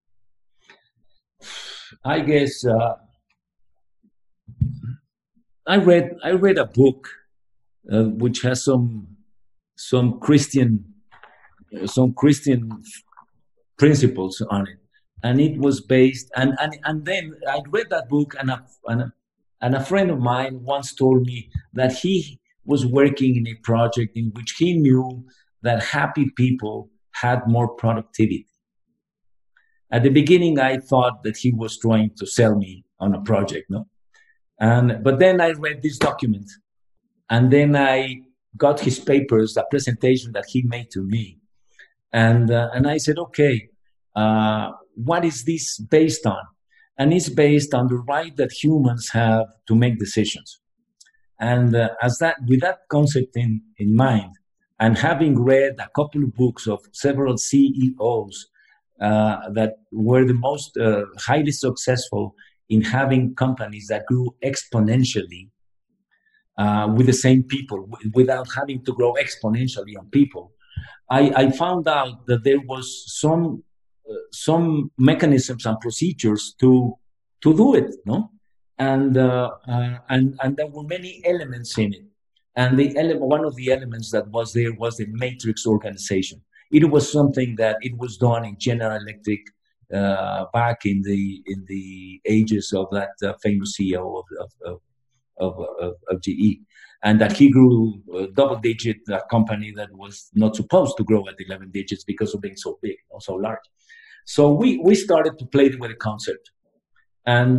I guess I read a book which has some some Christian principles on it, and it was based. And then I read that book, and a friend of mine once told me that he was working in a project in which he knew that happy people had more productivity. At the beginning, I thought that he was trying to sell me on a project, no? But then I read this document, and then I got his papers, a presentation that he made to me. And I said, okay, what is this based on? And it's based on the right that humans have to make decisions. And with that concept in mind, and having read a couple of books of several CEOs that were the most highly successful in having companies that grew exponentially with the same people, without having to grow exponentially on people, I found out that there was some mechanisms and procedures to do it, no? And there were many elements in it. And one of the elements that was there was the matrix organization. It was something that it was done in General Electric back in the ages of that famous CEO of GE, and that he grew double-digit company that was not supposed to grow at 11 digits because of being so big, so large. So we started to play with the concept, and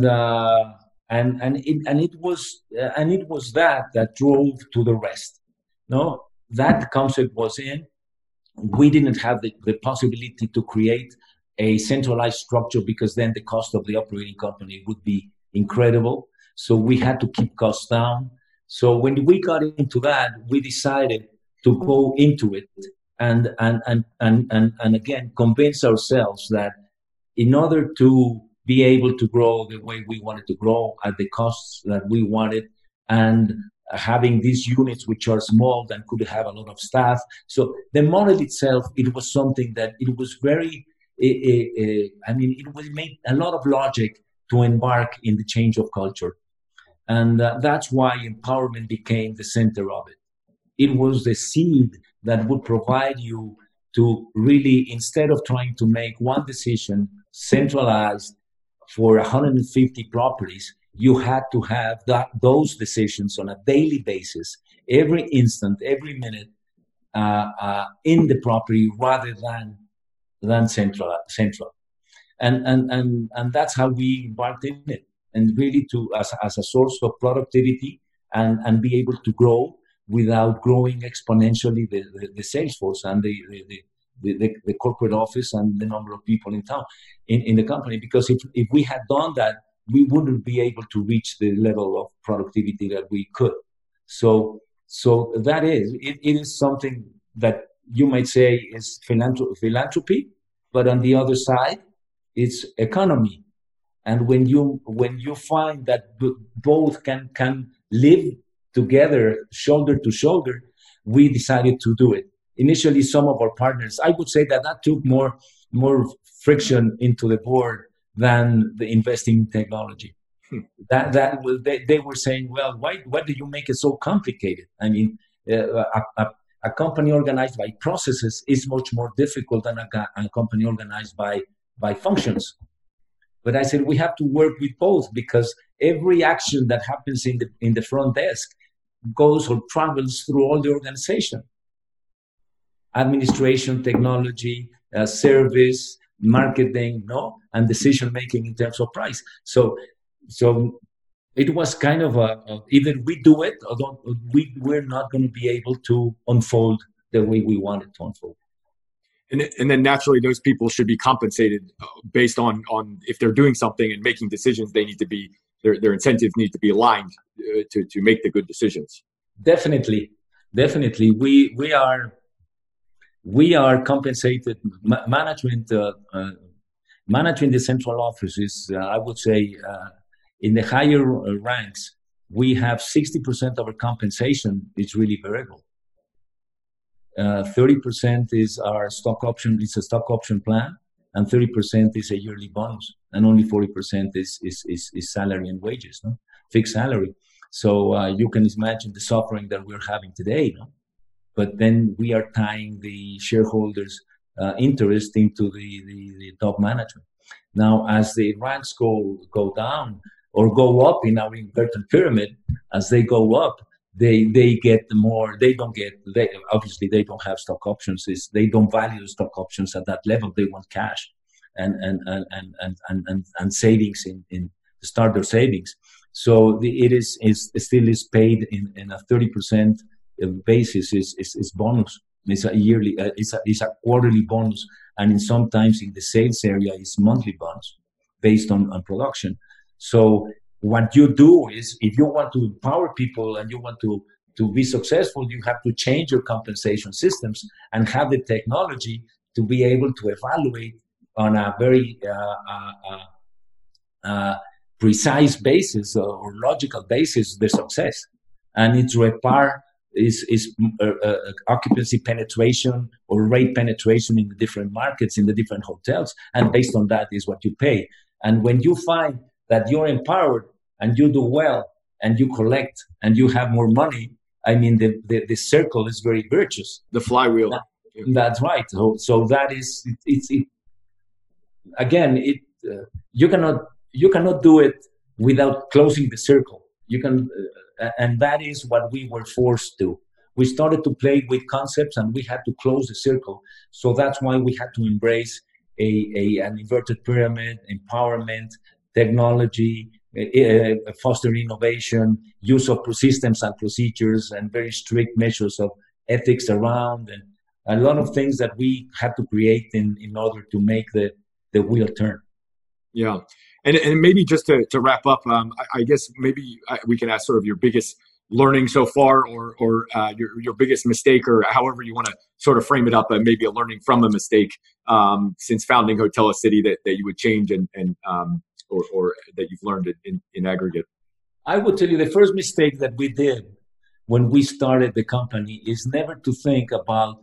it was that drove to the rest. No, that concept was in. We didn't have the possibility to create a centralized structure because then the cost of the operating company would be incredible. So we had to keep costs down. So when we got into that, we decided to go into it and again convince ourselves that in order to be able to grow the way we wanted to grow at the costs that we wanted, and having these units which are small and could have a lot of staff. So the model itself, it was something that it was very, it was made a lot of logic to embark in the change of culture. And that's why empowerment became the center of it. It was the seed that would provide you to really, instead of trying to make one decision centralized for 150 properties, you had to have those decisions on a daily basis, every instant, every minute, in the property rather than central. And that's how we embarked in it, and really to as a source of productivity and be able to grow without growing exponentially the sales force and the corporate office and the number of people in town in the company. Because if we had done that, we wouldn't be able to reach the level of productivity that we could. So that it is something that you might say is philanthropy, but on the other side, it's economy. And when you find that both can live together, shoulder to shoulder, we decided to do it. Initially, some of our partners, I would say that took more friction into the board than the investing in technology. They were saying, well, why do you make it so complicated? I mean, a company organized by processes is much more difficult than a company organized by functions. But I said, we have to work with both, because every action that happens in the front desk goes or travels through all the organization. Administration, technology, service, marketing, and decision-making in terms of price. So it was kind of either we do it or we're not going to be able to unfold the way we want it to unfold. And then naturally, those people should be compensated based on if they're doing something and making decisions. They need to be their incentives need to be aligned to make the good decisions. Definitely. We are compensated. Managing the central office is, I would say, in the higher ranks, we have 60% of our compensation is really variable. 30% is our stock option. It's a stock option plan, and 30% is a yearly bonus, and only 40% is salary and wages, fixed salary. So you can imagine the suffering that we're having today. but then we are tying the shareholders' interest into the top management. Now, as the ranks go down or go up in our inverted pyramid, as they go up, they get more. They obviously don't have stock options. They don't value stock options at that level. They want cash and savings in start their savings. So it still is paid in a 30% basis is bonus. It's a yearly, it's a quarterly bonus, and sometimes in the sales area it's monthly bonus based on production. So what you do is, if you want to empower people and you want to be successful, you have to change your compensation systems and have the technology to be able to evaluate on a very precise basis or logical basis the success. And it's RevPAR is occupancy penetration or rate penetration in the different markets, in the different hotels, and based on that is what you pay. And when you find that you're empowered and you do well and you collect and you have more money, I mean, the circle is very virtuous. The flywheel. That's right. So that is you cannot do it without closing the circle. You can, and that is what we were forced to. We started to play with concepts and we had to close the circle. So that's why we had to embrace an inverted pyramid, empowerment, technology, foster innovation, use of systems and procedures, and very strict measures of ethics around, and a lot of things that we had to create in order to make the wheel turn. Yeah. And maybe just to wrap up, I guess maybe we can ask sort of your biggest learning so far, or your biggest mistake, or however you want to sort of frame it up, maybe a learning from a mistake since founding Hotela City that you would change and or that you've learned in aggregate. I would tell you the first mistake that we did when we started the company is never to think about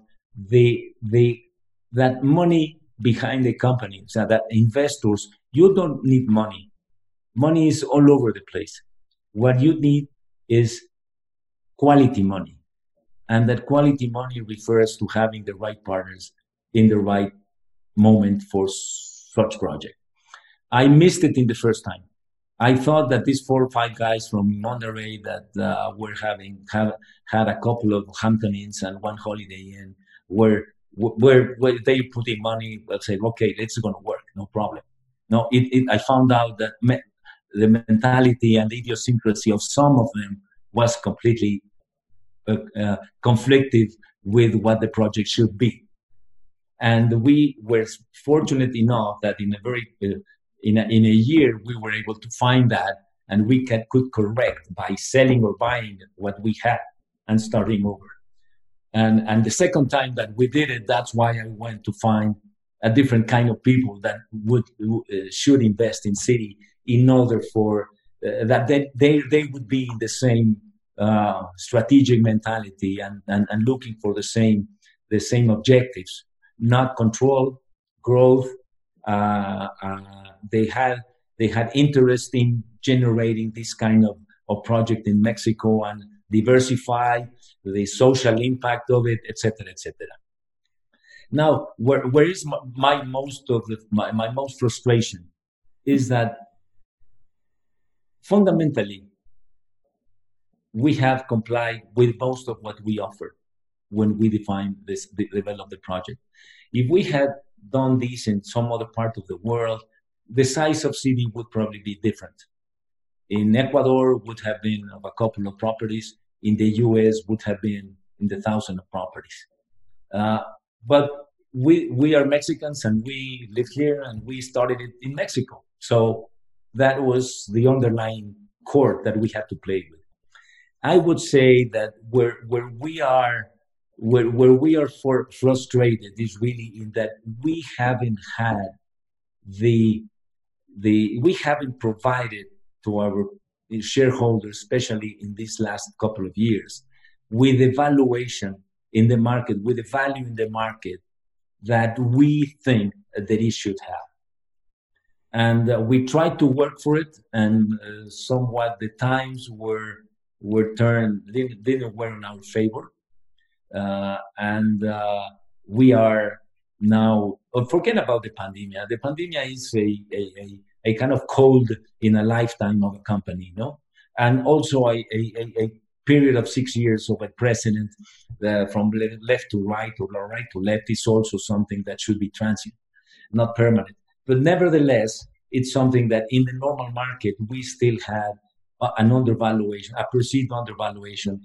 that money behind the company, so that investors. You don't need money. Money is all over the place. What you need is quality money. And that quality money refers to having the right partners in the right moment for such project. I missed it in the first time. I thought that these 4 or 5 guys from Monterey that had a couple of Hampton Inns and one Holiday Inn where they put in money, let's say, okay, it's going to work, no problem. No, I found out that the mentality and the idiosyncrasy of some of them was completely conflictive with what the project should be. And we were fortunate enough that in a year we were able to find that, and we could correct by selling or buying what we had and starting over. And the second time that we did it, that's why I went to find a different kind of people that should invest in city in order for that they would be in the same strategic mentality and looking for the same objectives, not control, growth. They had interest in generating this kind of project in Mexico and diversify the social impact of it, etc., etc. Now, where is my most frustration is that fundamentally we have complied with most of what we offer when we define develop the project. If we had done this in some other part of the world, the size of city would probably be different. In Ecuador would have been of a couple of properties. In the US would have been in the thousands of properties. But we are Mexicans and we live here and we started it in Mexico. So that was the underlying chord that we had to play with. I would say that where we are frustrated is really in that we haven't had we haven't provided to our shareholders, especially in these last couple of years, with evaluation in the market, with the value in the market that we think that it should have. And we tried to work for it, and somewhat the times didn't work in our favor. and we are now, forget about the pandemia. The pandemia is a kind of cold in a lifetime of a company, no? And also a period of 6 years of a president from left to right or right to left is also something that should be transient, not permanent. But nevertheless, it's something that in the normal market, we still had an undervaluation, a perceived undervaluation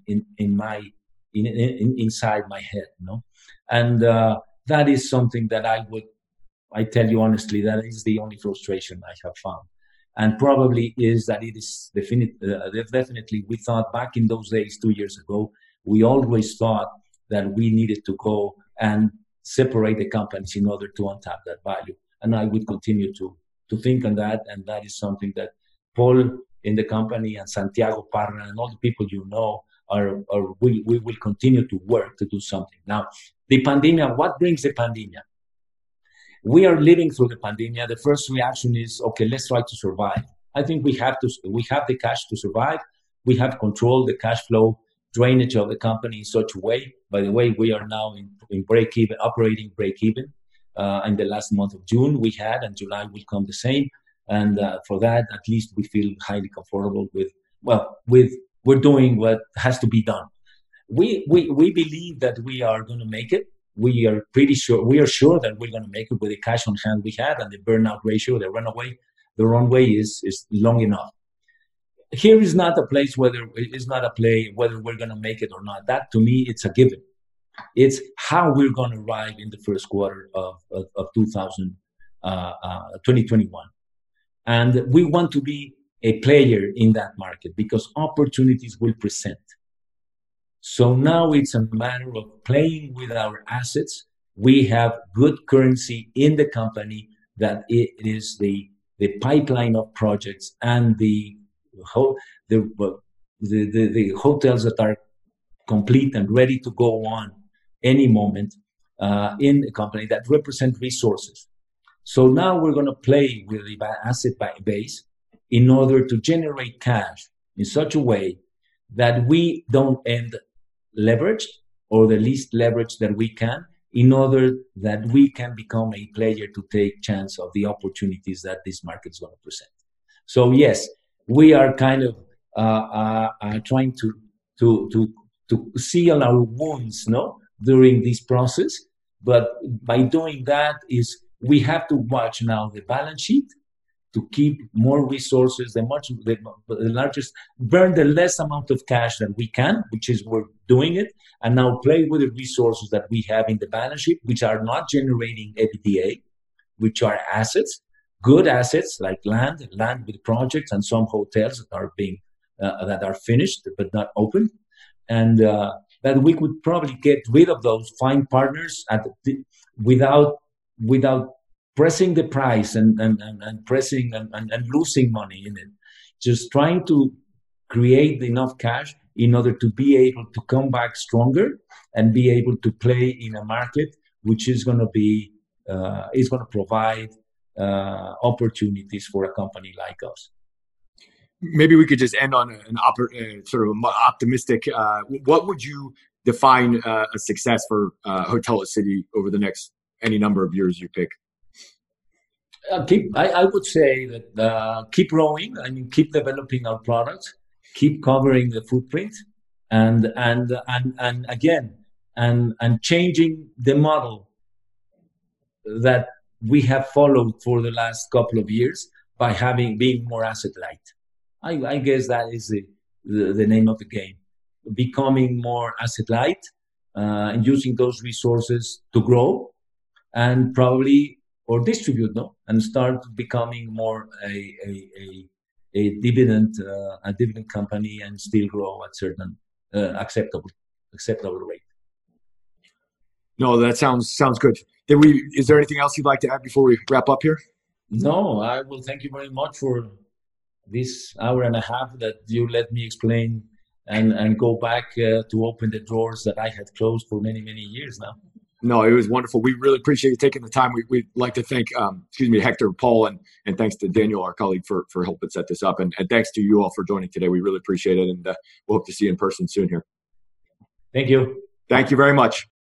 inside my head, no? And that is something that I tell you honestly, that is the only frustration I have found. And probably is that it is definitely, we thought back in those days, 2 years ago, we always thought that we needed to go and separate the companies in order to untap that value. And I would continue to think on that. And that is something that Paul in the company and Santiago Parra and all the people you know we will continue to work to do something. Now, the pandemia, what brings the pandemia? We are living through the pandemia. The first reaction is, okay, let's try to survive. I think we have the cash to survive. We have controlled the cash flow drainage of the company in such a way. By the way, we are now in break-even, operating break-even. In the last month of June we had, and July will come the same. And for that, at least we feel highly comfortable with we're doing what has to be done. We believe that we are going to make it. We are sure that we're going to make it with the cash on hand we have and the burnout ratio, the runway is long enough. Here is not a place whether we're going to make it or not. That to me, it's a given. It's how we're going to arrive in the first quarter of 2021. And we want to be a player in that market because opportunities will present. So now it's a matter of playing with our assets. We have good currency in the company that it is the pipeline of projects and the hotels that are complete and ready to go on any moment in the company that represent resources. So now we're going to play with the asset base in order to generate cash in such a way that we don't end leveraged or the least leverage that we can, in order that we can become a player to take chance of the opportunities that this market is going to present. So yes, we are kind of trying to seal our wounds, no, during this process. But by doing that is we have to watch now the balance sheet to keep more resources, the largest, burn the less amount of cash that we can, which is we're doing it, and now play with the resources that we have in the balance sheet, which are not generating EBITDA, which are assets, good assets like land with projects and some hotels that are being that are finished but not open, and that we could probably get rid of those, find partners without pressing the price and pressing and losing money in it. Just trying to create enough cash in order to be able to come back stronger and be able to play in a market which is going to be is going to provide opportunities for a company like us. Maybe we could just end on an sort of optimistic. What would you define a success for Hotel City over the next any number of years you pick? I would say that keep growing. I mean, keep developing our products, keep covering the footprint, and changing the model that we have followed for the last couple of years by being more asset light. I guess that is the name of the game. Becoming more asset light and using those resources to grow and probably or distribute, no, and start becoming more a dividend company and still grow at certain acceptable rate. No, that sounds good. Is there anything else you'd like to add before we wrap up here? No, I will thank you very much for this hour and a half that you let me explain and go back to open the drawers that I had closed for many, many years now. No, it was wonderful. We really appreciate you taking the time. We'd like to thank, Hector, Paul, and thanks to Daniel, our colleague, for helping set this up. And thanks to you all for joining today. We really appreciate it. And we'll hope to see you in person soon here. Thank you. Thank you very much.